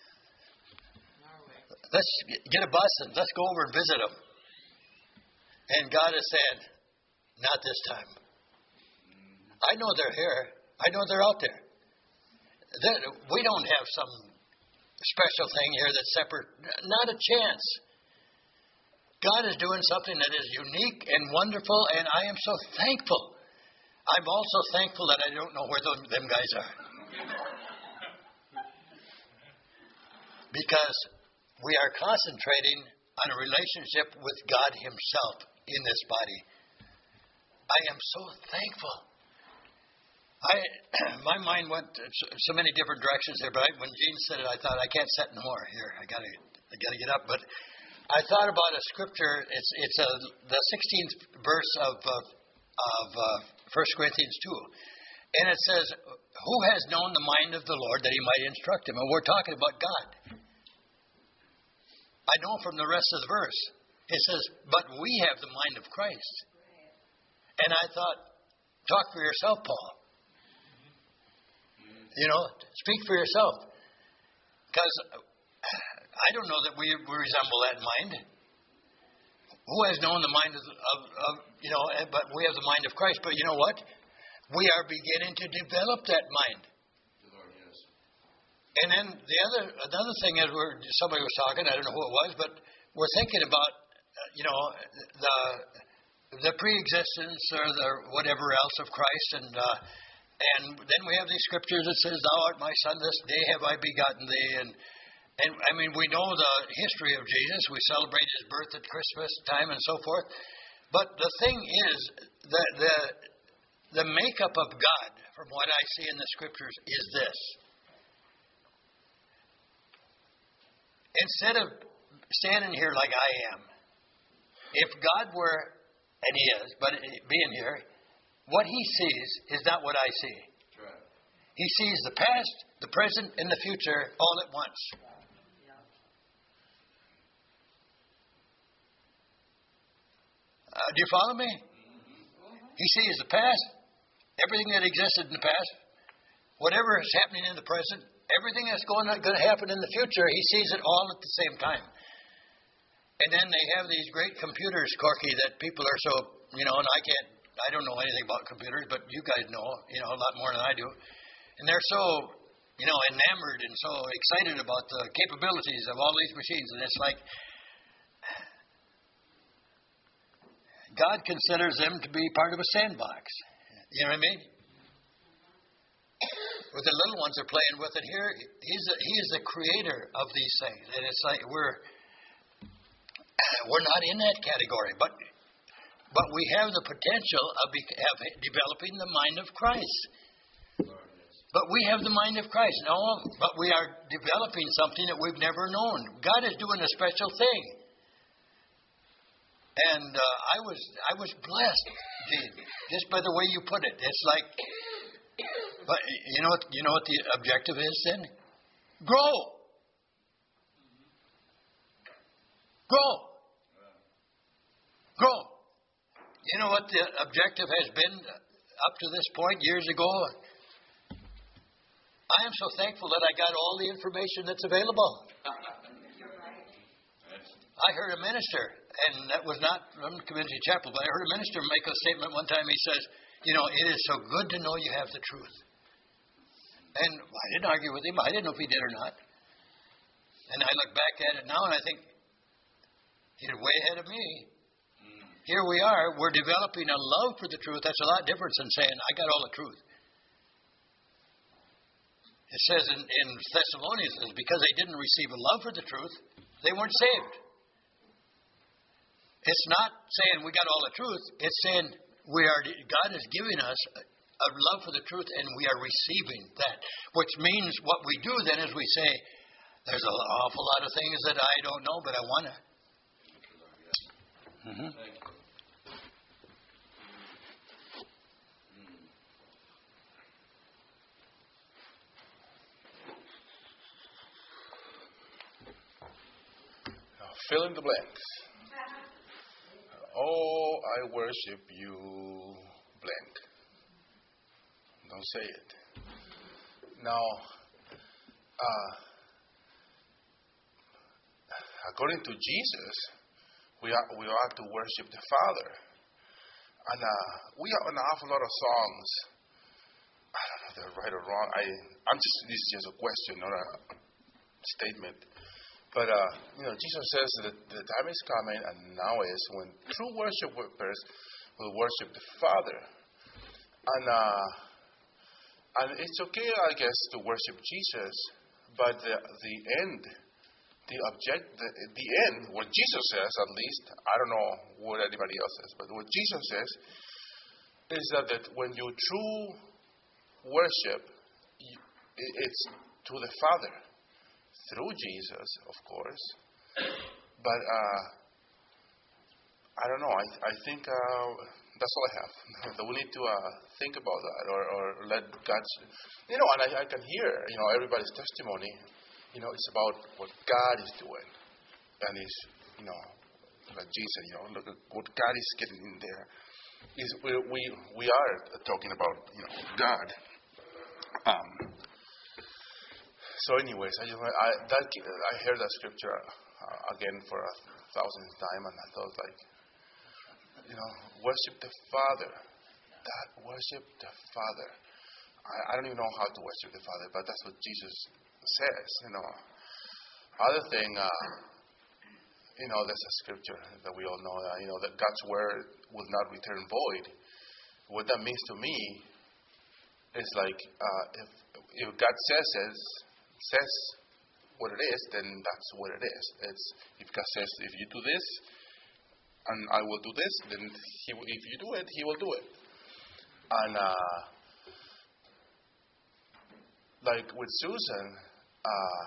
Let's get a bus and let's go over and visit them. And God has said, not this time. I know they're here. I know they're out there. They're, we don't have some special thing here that's separate. Not a chance. God is doing something that is unique and wonderful, and I am so thankful. I'm also thankful that I don't know where those, them guys are. Because we are concentrating on a relationship with God Himself in this body. I am so thankful. I my mind went so many different directions here, but I, when Gene said it, I thought I can't sit no more. Here, I gotta I gotta get up. But I thought about a scripture. It's it's a, the sixteenth verse of uh, of uh, First Corinthians two, and it says, "Who has known the mind of the Lord that He might instruct him?" And we're talking about God. I know from the rest of the verse, it says, "But we have the mind of Christ." And I thought, talk for yourself, Paul. You know, speak for yourself. Because I don't know that we resemble that mind. Who has known the mind of, of, of, you know, but we have the mind of Christ. But you know what? We are beginning to develop that mind. And then the other another thing is, we're, somebody was talking, I don't know who it was, but we're thinking about, you know, the the pre-existence or the whatever else of Christ, and uh, and then we have these scriptures that says, "Thou art my son, this day have I begotten thee," and and I mean we know the history of Jesus. We celebrate His birth at Christmas time and so forth. But the thing is, the the the makeup of God, from what I see in the scriptures, is this. Instead of standing here like I am, if God were, and He is, but being here, what He sees is not what I see. Right. He sees the past, the present, and the future all at once. Uh, do you follow me? He sees the past, everything that existed in the past, whatever is happening in the present, everything that's going to going to happen in the future, he sees it all at the same time. And then they have these great computers, Corky, that people are so, you know, and I can't, I don't know anything about computers, but you guys know, you know, a lot more than I do. And they're so, you know, enamored and so excited about the capabilities of all these machines. And it's like, God considers them to be part of a sandbox. You know what I mean? With the little ones are playing with it here, he's a, he is the creator of these things. And it's like we're we're not in that category, but but we have the potential of, be, of developing the mind of Christ. But we have the mind of Christ. No, but we are developing something that we've never known. God is doing a special thing. And uh, I was I was blessed, Gene, just by the way you put it. It's like, but you know what you know what the objective is then? Grow. Grow. Grow. You know what the objective has been up to this point years ago? I am so thankful that I got all the information that's available. I heard a minister, and that was not from Community Chapel, but I heard a minister make a statement one time. He says, you know, it is so good to know you have the truth. And I didn't argue with him. I didn't know if he did or not. And I look back at it now, and I think, he's way ahead of me. Here we are. We're developing a love for the truth. That's a lot different than saying, I got all the truth. It says in, in Thessalonians, because they didn't receive a love for the truth, they weren't saved. It's not saying we got all the truth. It's saying we are. God is giving us a, a love for the truth, and we are receiving that. Which means what we do then is we say, "There's an awful lot of things that I don't know, but I want to." Mm-hmm. Fill in the blanks. Oh, I worship you, blank. Don't say it. Now, uh, according to Jesus, we are we are to worship the Father, and uh, we have an awful lot of songs. I don't know if they're right or wrong. I I'm just this is just a question, not a statement. But, uh, you know, Jesus says that the time is coming, and now is, when true worshipers will worship the Father. And uh, and it's okay, I guess, to worship Jesus, but the, the end, the object, the, the end, what Jesus says at least, I don't know what anybody else says, but what Jesus says is that, that when you true worship, it's to the Father. Through Jesus, of course, but uh, I don't know. I I think uh, that's all I have. That we need to uh, think about that, or, or let God, you know. And I, I can hear, you know, everybody's testimony. You know, it's about what God is doing, and is, you know, like Jesus. You know, look at what God is getting in there. Is we we we are talking about, you know, God. Um. So, anyways, I just I that I heard that scripture uh, again for a thousandth time, and I thought, like, you know, worship the Father. That worship the Father. I, I don't even know how to worship the Father, but that's what Jesus says. You know. Other thing, uh, you know, there's a scripture that we all know. Uh, you know, that God's word will not return void. What that means to me is like, uh, if if God says it. says what it is, then that's what it is. It's if God says, if you do this, and I will do this, then he will, if you do it, He will do it. And uh, like with Susan, uh,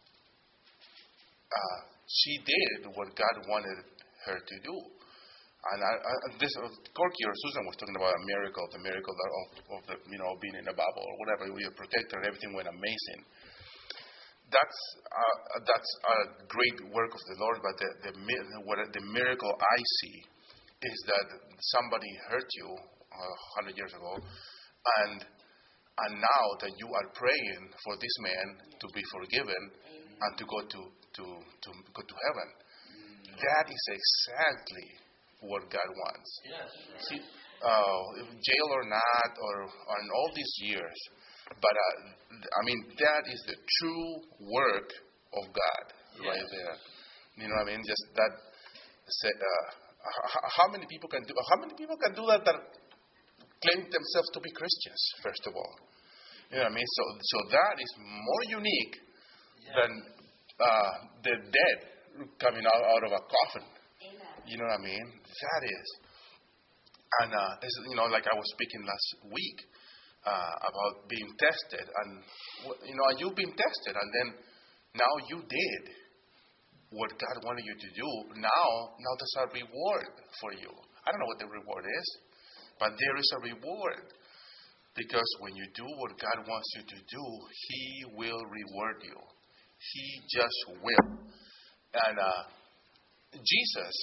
uh, she did what God wanted her to do. And I, I, this Corky or Susan was talking about a miracle, the miracle of, of the, you know, being in a bubble or whatever. We were protected, everything went amazing. That's uh, that's a great work of the Lord, but the the, what the miracle I see is that somebody hurt you a uh, hundred years ago, and And now that you are praying for this man to be forgiven and to go to, to, to go to heaven, that is exactly what God wants. Yes. See, uh, jail or not, or on all these years, but uh, I mean that is the true work of God right Yes. there. You know what I mean? Just that. Say, uh, h- how many people can do? How many people can do that? That claim themselves to be Christians. First of all, you know what I mean. So, so that is more unique Yes. than uh, the dead coming out, out of a coffin. Amen. You know what I mean? That is. And, uh, it's, you know, like I was speaking last week uh, about being tested. And, you know, you've been tested. And then now you did what God wanted you to do. Now, now there's a reward for you. I don't know what the reward is, but there is a reward. Because when you do what God wants you to do, He will reward you. He just will. And uh, Jesus,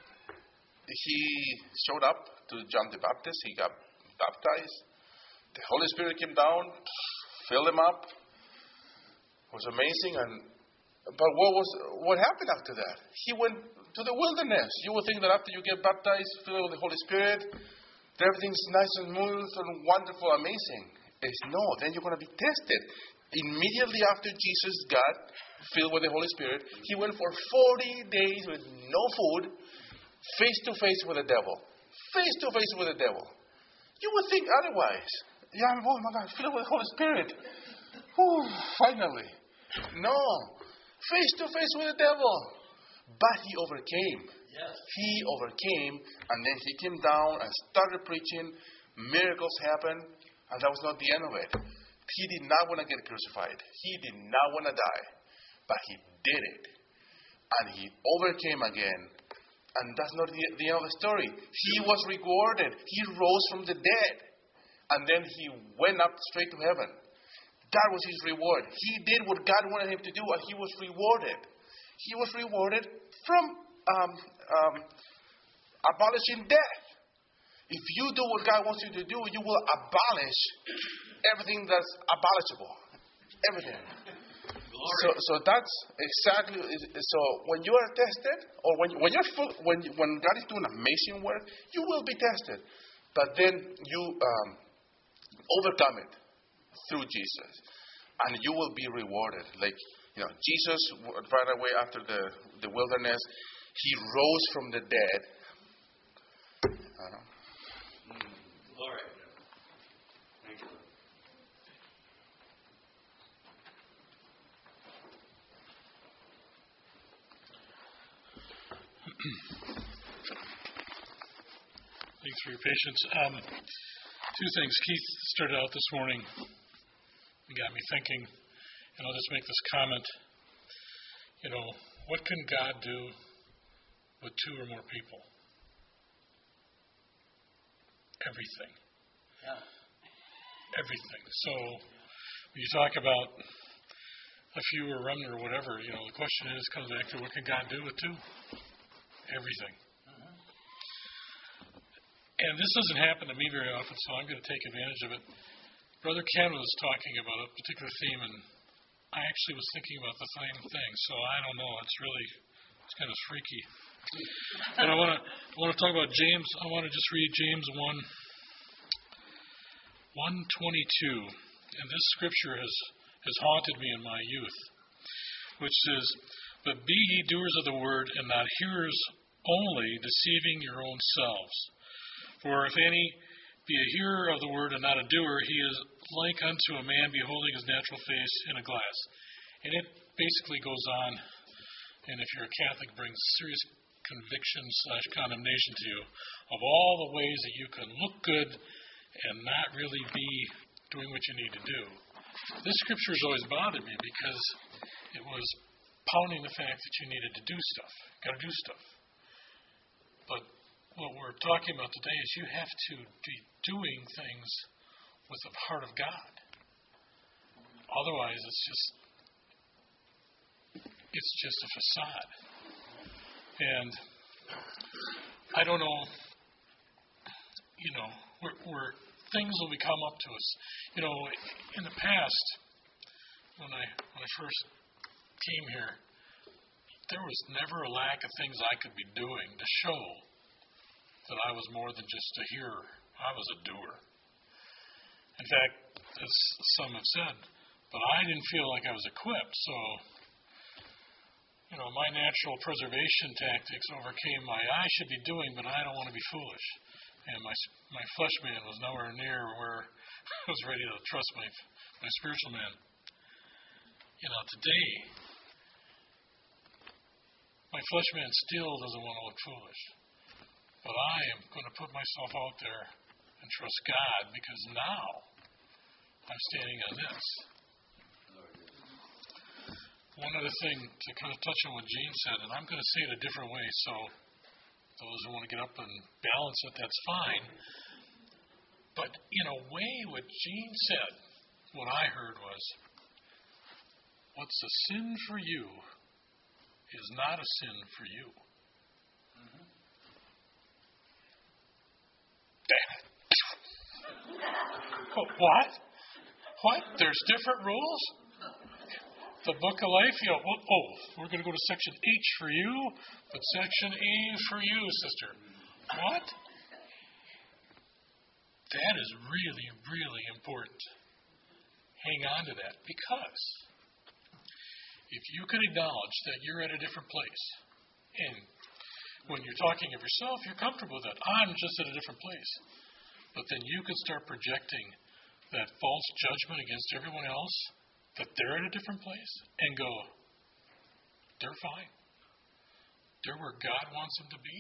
He showed up to John the Baptist. He got baptized. The Holy Spirit came down, filled him up. It was amazing. And but what was what happened after that? He went to the wilderness. You would think that after you get baptized, filled with the Holy Spirit, everything's nice and smooth and wonderful, amazing. It's no. Then you're going to be tested. Immediately after Jesus got filled with the Holy Spirit, he went for forty days with no food, face to face with the devil. Face to face with the devil. You would think otherwise. Yeah, oh my God, filled with the Holy Spirit. Whew, finally. No. Face to face with the devil. But he overcame. Yes. He overcame, and then he came down and started preaching. Miracles happened, and that was not the end of it. He did not want to get crucified. He did not want to die, but he did it. And he overcame again. And that's not the, the end of the story. He was rewarded. He rose from the dead. And then he went up straight to heaven. That was his reward. He did what God wanted him to do, and he was rewarded. He was rewarded from um, um, abolishing death. If you do what God wants you to do, you will abolish everything that's abolishable. Everything. So, so that's exactly. So when you are tested, or when when you're full, when when God is doing amazing work, you will be tested, but then you um, overcome it through Jesus, and you will be rewarded. Like you know, Jesus right away after the the wilderness, he rose from the dead. I don't know. Glory. Thanks for your patience. Um, two things. Keith started out this morning and got me thinking, and I'll just make this comment. You know, what can God do with two or more people? Everything. Yeah. Everything. So when you talk about a few or remnant or whatever, you know, the question is, comes back to what can God do with two? Everything. And this doesn't happen to me very often, so I'm going to take advantage of it. Brother Ken was talking about a particular theme, and I actually was thinking about the same thing. So I don't know. It's really, it's kind of freaky. And I want to, I want to talk about James. I want to just read James one, one twenty-two, and this scripture has has haunted me in my youth, which says, "But be ye doers of the word, and not hearers only, deceiving your own selves. For if any be a hearer of the word and not a doer, he is like unto a man beholding his natural face in a glass." And it basically goes on, and if you're a Catholic, brings serious conviction slash condemnation to you of all the ways that you can look good and not really be doing what you need to do. This scripture has always bothered me because it was pounding the fact that you needed to do stuff. You've got to do stuff. But what we're talking about today is you have to be doing things with the heart of God. Otherwise, it's just it's just a facade. And I don't know, you know, we're, we're things will come up to us. You know, in the past, when I when I first came here, there was never a lack of things I could be doing to show that I was more than just a hearer. I was a doer. In fact, as some have said, but I didn't feel like I was equipped, so, you know, my natural preservation tactics overcame my I should be doing, but I don't want to be foolish. And my my flesh man was nowhere near where I was ready to trust my my spiritual man. You know, today, my flesh man still doesn't want to look foolish. But I am going to put myself out there and trust God, because now I'm standing on this. One other thing to kind of touch on what Gene said, and I'm going to say it a different way, so those who want to get up and balance it, that's fine. But in a way, what Gene said, what I heard was, what's a sin for you is not a sin for you. Mm-hmm. What? What? There's different rules? The Book of Life, you know, oh, we're going to go to section H for you, but section A for you, sister. What? That is really, really important. Hang on to that, because if you can acknowledge that you're at a different place, and when you're talking of yourself, you're comfortable with that. I'm just at a different place. But then you can start projecting that false judgment against everyone else, that they're at a different place, and go, they're fine. They're where God wants them to be.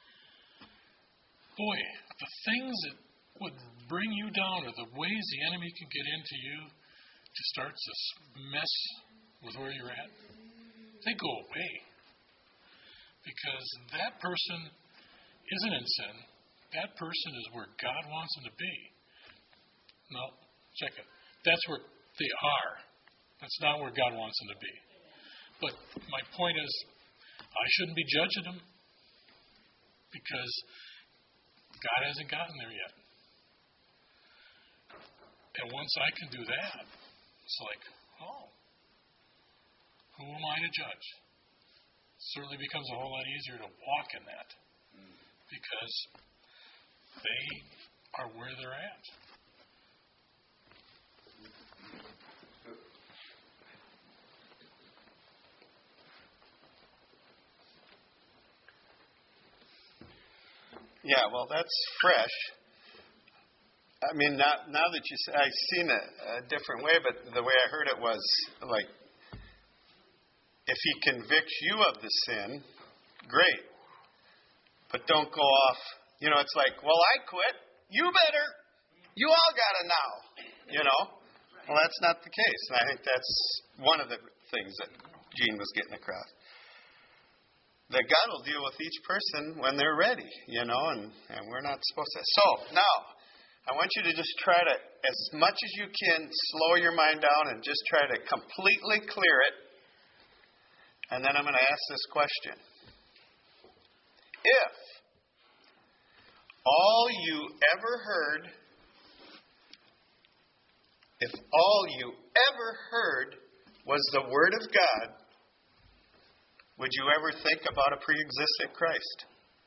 Boy, the things that would bring you down, or the ways the enemy can get into you to start to mess with where you're at, they go away. Because that person isn't in sin. That person is where God wants them to be. No, check it. That's where they are. That's not where God wants them to be. But my point is, I shouldn't be judging them, because God hasn't gotten there yet. And once I can do that, it's like, oh, who am I to judge? It certainly becomes a whole lot easier to walk in that, because they are where they're at. Yeah, well, that's fresh. I mean, now, now that you say, I've seen it a different way, but the way I heard it was like, if he convicts you of the sin, great. But don't go off. You know, it's like, well, I quit. You better. You all got it now. You know? Well, that's not the case. And I think that's one of the things that Gene was getting across. That God will deal with each person when they're ready, you know, and, and we're not supposed to. So, now, I want you to just try to, as much as you can, slow your mind down and just try to completely clear it. And then I'm going to ask this question. If all you ever heard, if all you ever heard was the Word of God, would you ever think about a pre-existent Christ?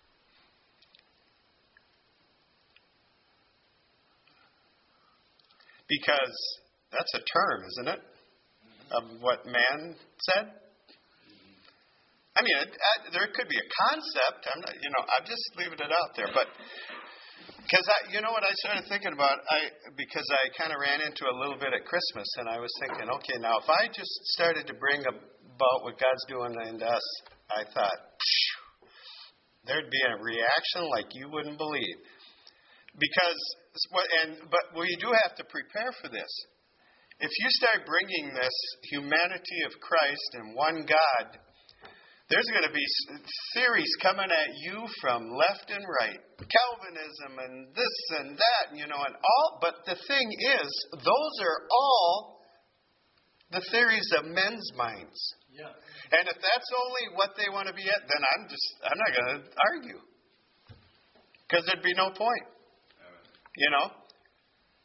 Because that's a term, isn't it? Of what man said? I mean, it, I, there could be a concept. I'm not, you know, I'm just leaving it out there. But because I, you know what I started thinking about? I because I kind of ran into a little bit at Christmas, and I was thinking, okay, now if I just started to bring about what God's doing in us, I thought there'd be a reaction like you wouldn't believe. Because and but we do have to prepare for this. If you start bringing this humanity of Christ and one God, there's going to be theories coming at you from left and right. Calvinism and this and that, you know, and all. But the thing is, those are all the theories of men's minds. Yeah. And if that's only what they want to be at, then I'm just, I'm not going to argue. Because there'd be no point. You know?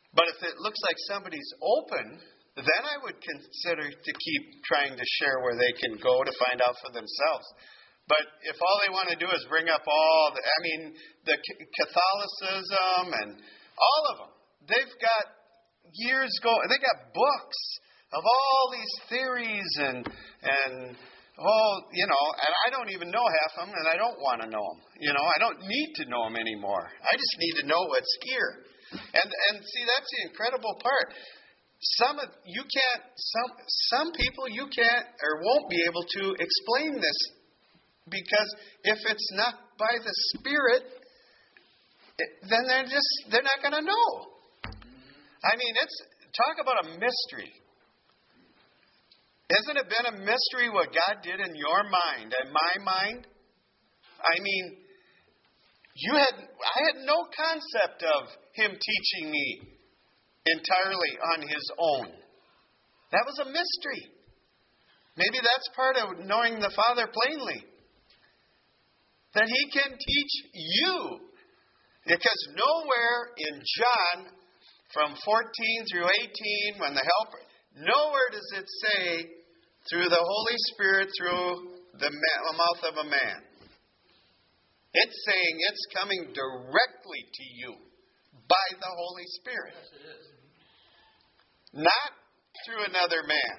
But if it looks like somebody's open, then I would consider to keep trying to share where they can go to find out for themselves. But if all they want to do is bring up all the, I mean, the Catholicism and all of them, they've got years go, they got books of all these theories and, and, oh, you know, and I don't even know half of them, and I don't want to know them. You know, I don't need to know them anymore. I just need to know what's here. And, and see, that's the incredible part. Some of you can't, some, some people you can't or won't be able to explain this. Because if it's not by the Spirit, then they're just, they're not going to know. I mean, it's, talk about a mystery. Hasn't it been a mystery what God did in your mind and my mind? I mean, you had, I had no concept of Him teaching me entirely on His own. That was a mystery. Maybe that's part of knowing the Father plainly. That He can teach you. Because nowhere in John, from fourteen through eighteen, when the Helper, nowhere does it say, through the Holy Spirit, through the mouth of a man. It's saying it's coming directly to you by the Holy Spirit. Yes, it is. Not through another man.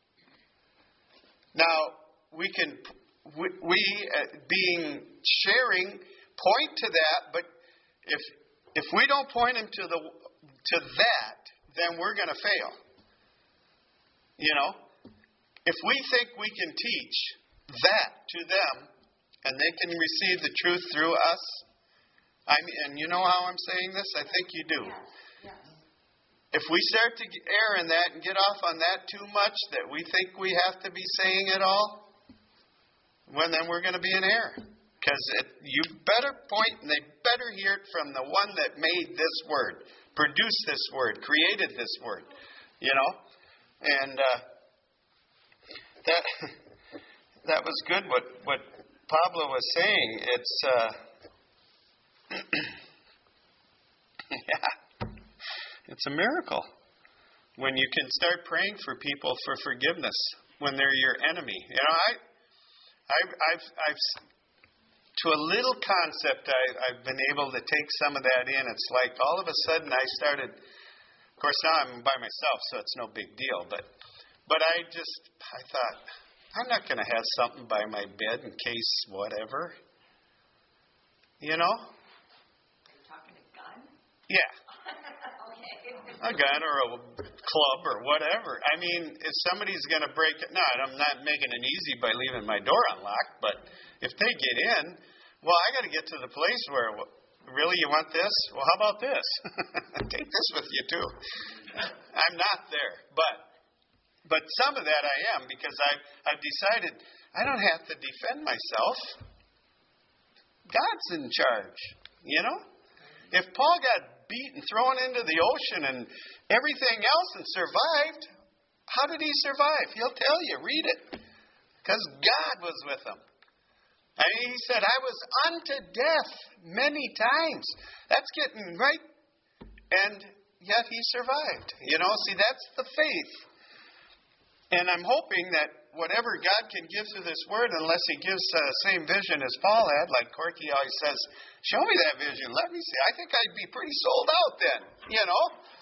Now, we can... We, we uh, being sharing, point to that, but if if we don't point them to the to that, then we're going to fail. You know, if we think we can teach that to them, and they can receive the truth through us, I mean, and you know how I'm saying this? I think you do. Yes. Yes. If we start to err in that and get off on that too much, that we think we have to be saying it all, well, then we're going to be in error. Because you better point, and they better hear it from the one that made this word, produced this word, created this word. You know? And uh, that that was good what, what Pablo was saying. It's, uh, yeah, it's a miracle when you can start praying for people for forgiveness when they're your enemy. You know, I... I've, I've, I've, to a little concept, I, I've been able to take some of that in. It's like all of a sudden I started, of course now I'm by myself, so it's no big deal, but, but I just, I thought, I'm not going to have something by my bed in case whatever. You know? Are you talking a gun? Yeah. Okay. A gun or a club or whatever. I mean, if somebody's going to break it, no, I'm not making it easy by leaving my door unlocked, but if they get in, well, I got to get to the place where, well, really, you want this? Well, how about this? Take this with you too. I'm not there, but but some of that I am, because I've, I've decided I don't have to defend myself. God's in charge, you know? If Paul got beat and thrown into the ocean and everything else and survived, how did he survive? He'll tell you. Read it. Because God was with him. I mean, he said, I was unto death many times. That's getting right. And yet he survived. You know, see, that's the faith. And I'm hoping that whatever God can give through this word, unless he gives the uh, same vision as Paul had, like Corky always says, show me that vision. Let me see. I think I'd be pretty sold out then, you know.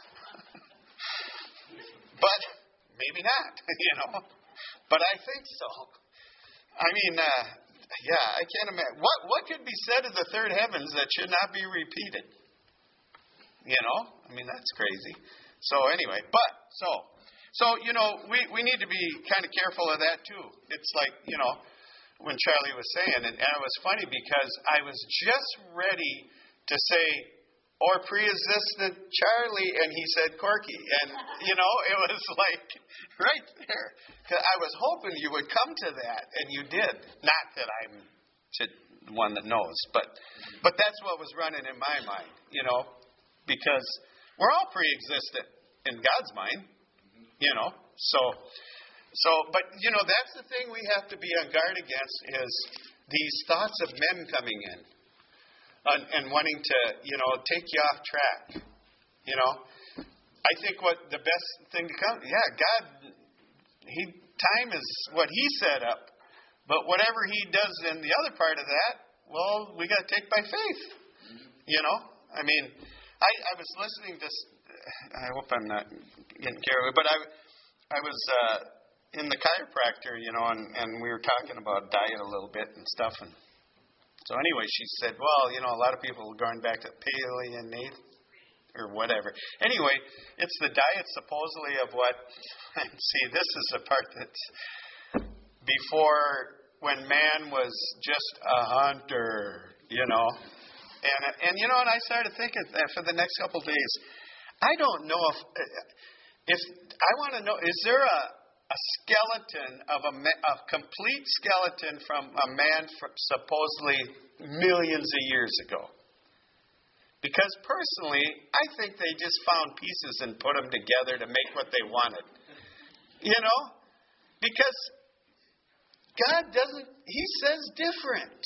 But maybe not, you know. But I think so. I mean, uh, yeah, I can't imagine. What, what could be said of the third heavens that should not be repeated? You know? I mean, that's crazy. So anyway, but, so... So, you know, we, we need to be kind of careful of that, too. It's like, you know, when Charlie was saying, and, and it was funny because I was just ready to say, or pre-existent Charlie, and he said Corky. And, you know, it was like right there. 'Cause I was hoping you would come to that, and you did. Not that I'm the one that knows, but but that's what was running in my mind, you know, because we're all pre-existent in God's mind. You know, so, so, but, you know, that's the thing we have to be on guard against is these thoughts of men coming in and, and wanting to, you know, take you off track. You know, I think what the best thing to come, yeah, God, he time is what He set up, but whatever He does in the other part of that, well, we got to take by faith. You know, I mean, I, I was listening to. I hope I'm not getting carried away, but I, I was uh, in the chiropractor, you know, and, and we were talking about diet a little bit and stuff, and so anyway, she said, well, you know, a lot of people are going back to paleo or whatever. Anyway, it's the diet supposedly of what, see, this is the part that's before when man was just a hunter, you know. And, and you know, and I started thinking that for the next couple of days, I don't know if, if I want to know, is there a, a skeleton of a, a complete skeleton from a man from supposedly millions of years ago? Because personally, I think they just found pieces and put them together to make what they wanted. You know? Because God doesn't, He says different.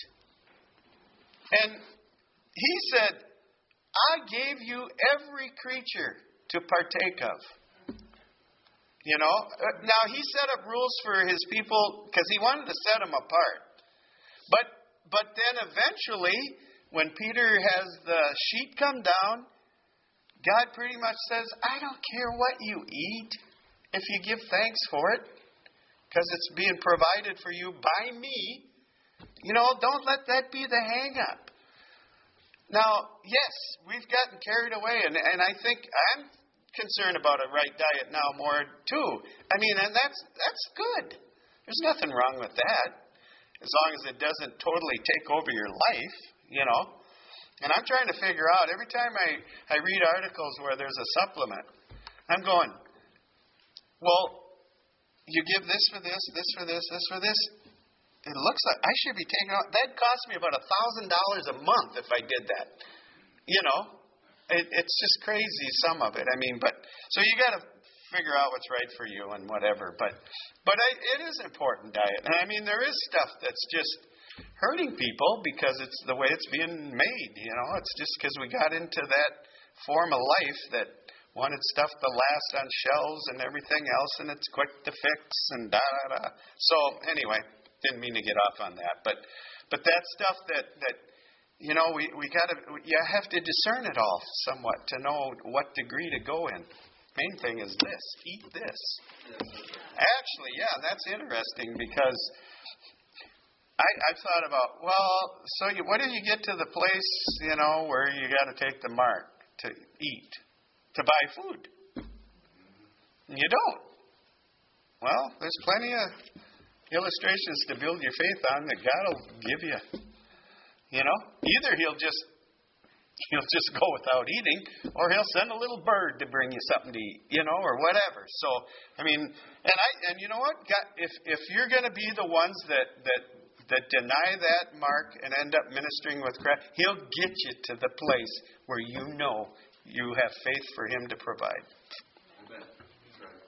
And He said, I gave you every creature to partake of. You know? Now, He set up rules for His people because He wanted to set them apart. But, but then eventually, when Peter has the sheet come down, God pretty much says, I don't care what you eat if you give thanks for it, because it's being provided for you by me. You know, don't let that be the hang-up. Now, yes, we've gotten carried away, and, and I think I'm concerned about a right diet now more too. I mean, and that's that's good. There's nothing wrong with that, as long as it doesn't totally take over your life. You know, and I'm trying to figure out, every time I, I read articles where there's a supplement, I'm going, well, you give this for this, this for this, this for this. It looks like I should be taking out, that'd cost me about a thousand dollars a month if I did that. You know, it, it's just crazy, some of it. I mean, but, so you got to figure out what's right for you and whatever. But, but I, it is an important diet. And I mean, there is stuff that's just hurting people because it's the way it's being made, you know. It's just because we got into that form of life that wanted stuff to last on shelves and everything else, and it's quick to fix and da da da. So anyway, didn't mean to get off on that, but but that stuff that that you know we we got to you have to discern it all somewhat to know what degree to go in. Main thing is this: eat this. Actually, yeah, that's interesting because I, I've thought about, well, so you, what do you get to the place, you know, where you got to take the mark to eat, to buy food? You don't. Well, there's plenty of illustrations to build your faith on that God will give you. You know, either He'll just He'll just go without eating, or He'll send a little bird to bring you something to eat, you know, or whatever. So, I mean, and I and you know what? God, if if you're going to be the ones that that that deny that mark and end up ministering with Christ, He'll get you to the place where you know you have faith for Him to provide. Amen. That's right.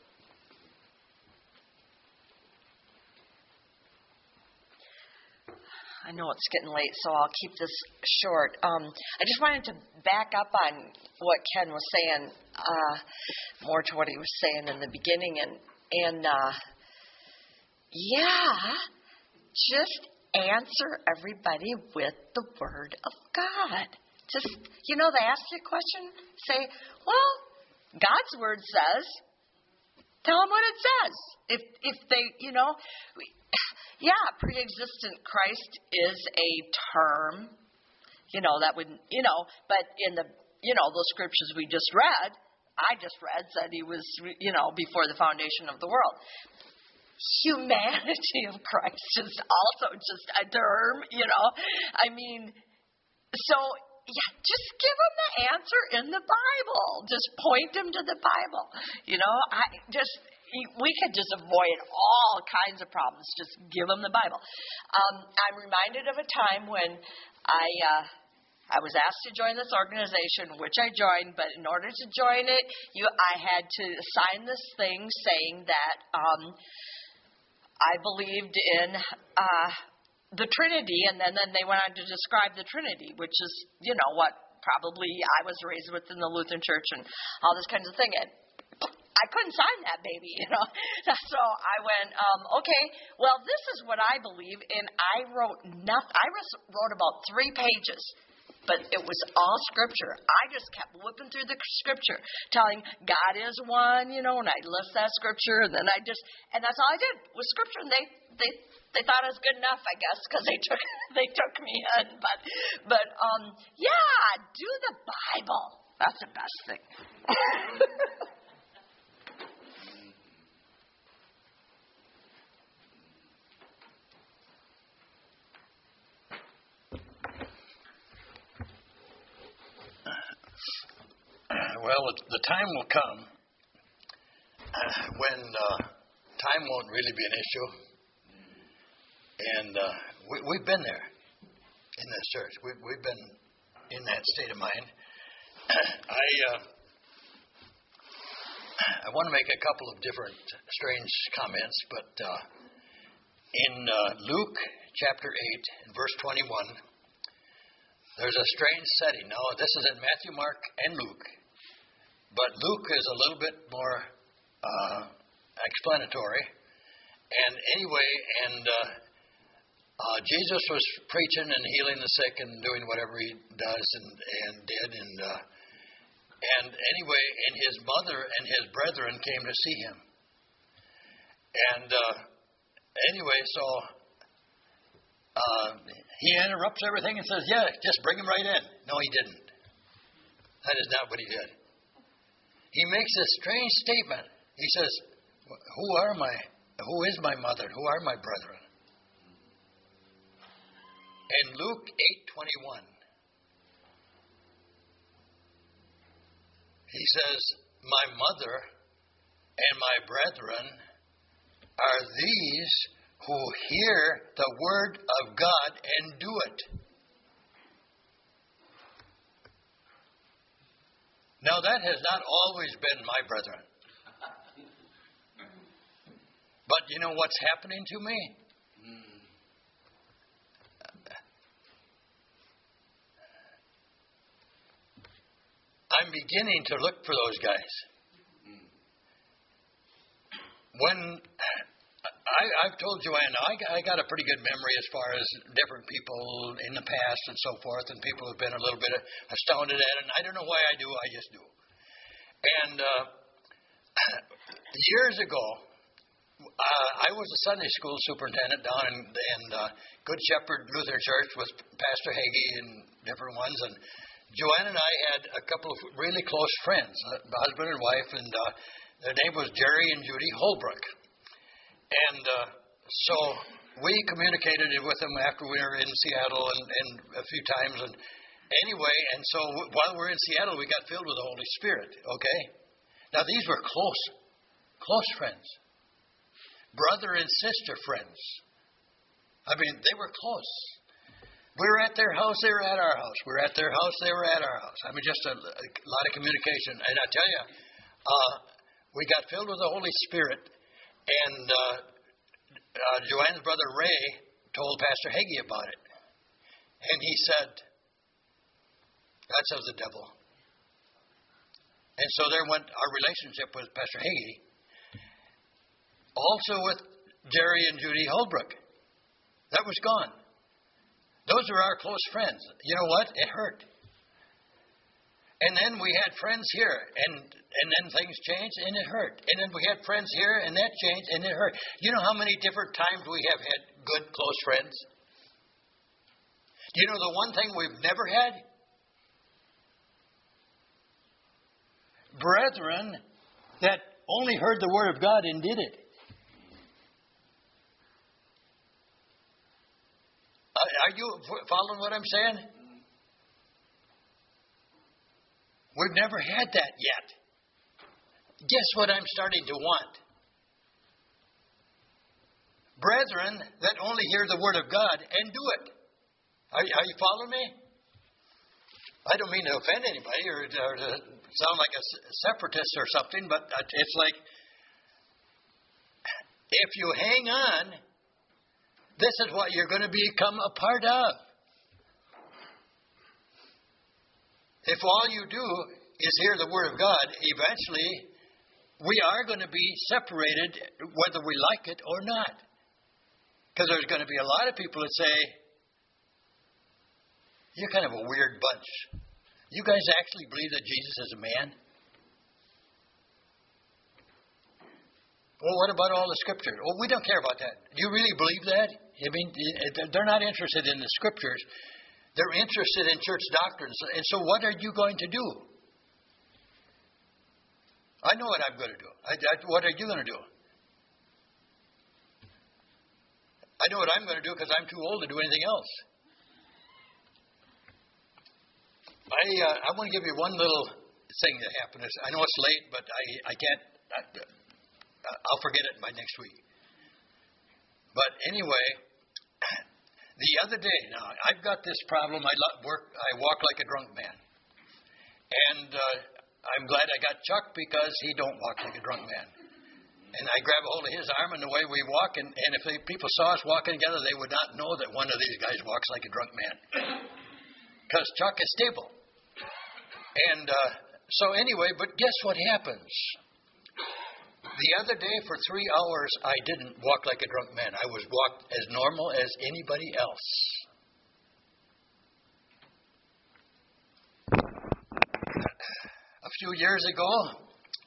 I know it's getting late, so I'll keep this short. Um, I just wanted to back up on what Ken was saying, uh, more to what he was saying in the beginning, and and uh, yeah, just answer everybody with the Word of God. Just, you know, they ask you a question, say, well, God's Word says, tell them what it says. If if they, you know, yeah, pre-existent Christ is a term, you know, that would, you know, but in the, you know, those scriptures we just read, I just read, said He was, you know, before the foundation of the world. Humanity of Christ is also just a term, you know. I mean, so, yeah, just give them the answer in the Bible. Just point them to the Bible. You know, I just, we could just avoid all kinds of problems. Just give them the Bible. Um, I'm reminded of a time when I, uh, I was asked to join this organization, which I joined, but in order to join it, you, I had to sign this thing saying that, um, I believed in uh, the Trinity, and then, then they went on to describe the Trinity, which is, you know, what probably I was raised within the Lutheran Church and all this kinds of thing. And I couldn't sign that baby, you know. So I went, um, okay, well, this is what I believe, and I wrote nothing. I wrote about three pages, but it was all Scripture. I just kept whipping through the Scripture, telling God is one, you know, and I list that Scripture, and then I just, and that's all I did was Scripture, and they, they, they thought it was good enough, I guess, because they took, they took me in. But, but, um, yeah, do the Bible. That's the best thing. Well, the time will come when uh, time won't really be an issue. And uh, we, we've been there in this church. We, we've been in that state of mind. I uh, I want to make a couple of different strange comments, but uh, in uh, Luke chapter eight, and verse twenty-one, there's a strange setting. Now, this is in Matthew, Mark, and Luke. But Luke is a little bit more uh, explanatory. And anyway, and uh, uh, Jesus was preaching and healing the sick and doing whatever he does and, and did. And uh, and anyway, and his mother and his brethren came to see him. And uh, anyway, so uh, he interrupts everything and says, yeah, just bring him right in. No, he didn't. That is not what he did. He makes a strange statement. He says, who are my, who is my mother? Who are my brethren? In Luke eight twenty-one, he says, my mother and my brethren are these who hear the word of God and do it. Now, that has not always been my brethren. But you know what's happening to me? I'm beginning to look for those guys. When I, I've told Joanna, I, I got a pretty good memory as far as different people in the past and so forth, and people have been a little bit astounded at it. And I don't know why I do, I just do. And uh, years ago, uh, I was a Sunday school superintendent down in, in uh, Good Shepherd Lutheran Church with Pastor Hagee and different ones. And Joanna and I had a couple of really close friends, uh, husband and wife, and uh, their name was Jerry and Judy Holbrook. And uh, so we communicated with them after we were in Seattle and, and a few times. And anyway, and so w- while we were in Seattle, we got filled with the Holy Spirit, okay? Now, these were close, close friends. Brother and sister friends. I mean, they were close. We were at their house, they were at our house. We were at their house, they were at our house. I mean, just a, a lot of communication. And I tell you, uh, we got filled with the Holy Spirit. And uh, uh, Joanne's brother Ray told Pastor Hagee about it. And he said, that's of the devil. And so there went our relationship with Pastor Hagee. Also with Jerry and Judy Holbrook. That was gone. Those were our close friends. You know what? It hurt. And then we had friends here, and and then things changed, and it hurt. And then we had friends here, and that changed, and it hurt. You know how many different times we have had good, close friends? You know the one thing we've never had? Brethren that only heard the Word of God and did it. Are you following what I'm saying? We've never had that yet. Guess what I'm starting to want? Brethren that only hear the Word of God and do it. Are, are you following me? I don't mean to offend anybody or, or to sound like a separatist or something, but it's like, if you hang on, this is what you're going to become a part of. if all you do is hear the Word of God, eventually we are going to be separated whether we like it or not. Because there's going to be a lot of people that say, you're kind of a weird bunch. You guys actually believe that Jesus is a man? Well, what about all the Scriptures? Well, we don't care about that. Do you really believe that? I mean, they're not interested in the Scriptures. They're interested in church doctrines. And so what are you going to do? I know what I'm going to do. I, I, what are you going to do? I know what I'm going to do because I'm too old to do anything else. I uh, I want to give you one little thing that happened. I know it's late, but I, I can't. I, I'll forget it by next week. But anyway, the other day, now I've got this problem. I work. I walk like a drunk man, and uh, I'm glad I got Chuck because he don't walk like a drunk man. And I grab a hold of his arm, and the way we walk, and, and if they, people saw us walking together, they would not know that one of these guys walks like a drunk man. Because Chuck is stable. And uh, so anyway, but guess what happens? The other day for three hours, I didn't walk like a drunk man. I was walked as normal as anybody else. A few years ago,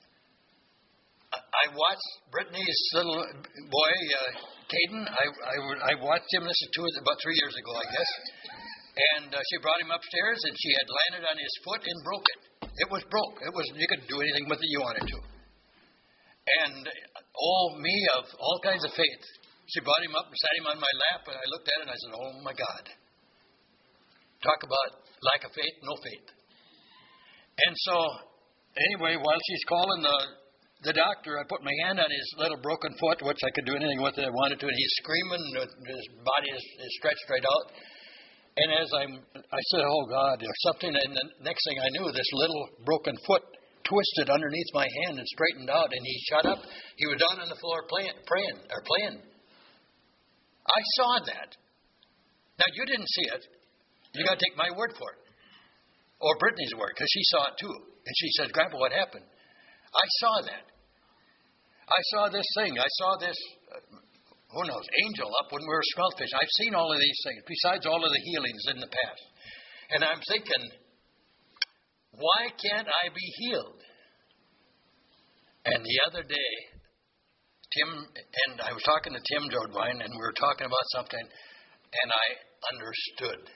I watched Brittany's little boy, uh, Caden. I, I, I watched him. This is two, about three years ago, I guess. And uh, she brought him upstairs, and she had landed on his foot and broke it. It was broke. It was you could do anything with it you wanted to. And oh, me of all kinds of faith. She brought him up and sat him on my lap, and I looked at it and I said, "Oh my God! Talk about lack of faith, no faith." And so, anyway, while she's calling the The doctor, I put my hand on his little broken foot, which I could do anything with it I wanted to, and he's screaming, his body is, is stretched right out. And as I'm, I said, "Oh God," or something, and the next thing I knew, this little broken foot twisted underneath my hand and straightened out, and he shut up. He was down on the floor playing, praying, or playing. I saw that. Now, you didn't see it. You got to take my word for it. Or Brittany's word, because she saw it too. And she said, "Grandpa, what happened?" I saw that. I saw this thing. I saw this, uh, who knows, angel up when we were smelt fish. I've seen all of these things, besides all of the healings in the past. And I'm thinking, why can't I be healed? And the other day, Tim, and I was talking to Tim Jodwine, and we were talking about something, and I understood.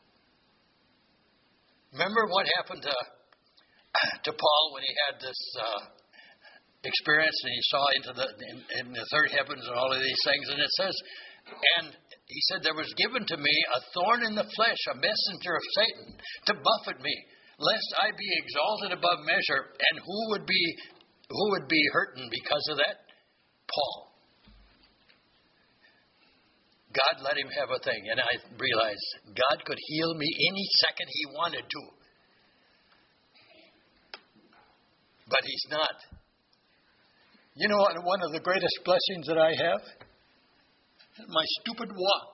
Remember what happened to to Paul when he had this uh, experience and he saw into the in, in the third heavens and all of these things, and it says, and he said, "There was given to me a thorn in the flesh, a messenger of Satan, to buffet me, lest I be exalted above measure." And who would be who would be hurting because of that? Paul. God let him have a thing, and I realized God could heal me any second He wanted to. But He's not. You know what? One of the greatest blessings that I have? My stupid walk.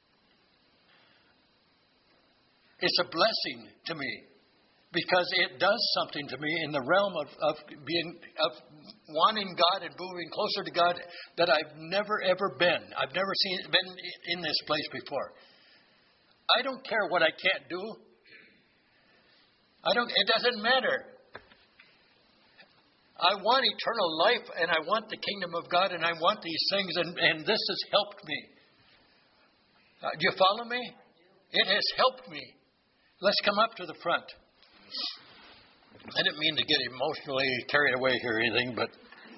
It's a blessing to me because it does something to me in the realm of, of being of wanting God and moving closer to God that I've never ever been. I've never seen been in this place before. I don't care what I can't do. I don't. It doesn't matter. I want eternal life, and I want the kingdom of God, and I want these things, and, and this has helped me. Uh, do you follow me? It has helped me. Let's come up to the front. I didn't mean to get emotionally carried away here or anything, but...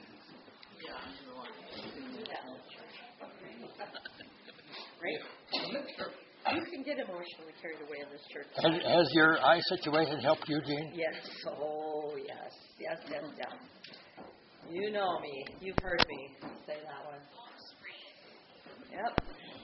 Right? You can get emotionally carried away in this church. Has, has your eye situation helped you, Gene? Yes. Oh, yes. Yes, yes, yes. You know me. You've heard me say that one. Yep.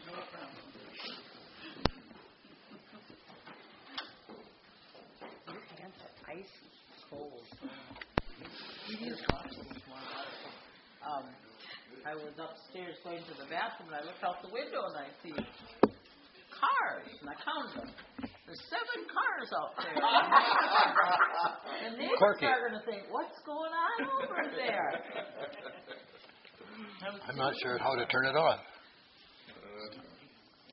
Your hands are icy cold. You need to talk to me more about it. Um, I was upstairs going to the bathroom, and I looked out the window, and I see cars, and I counted them. There's seven cars out there. And neighbors Corky. are going to think, what's going on over there? I'm not sure how to turn it on.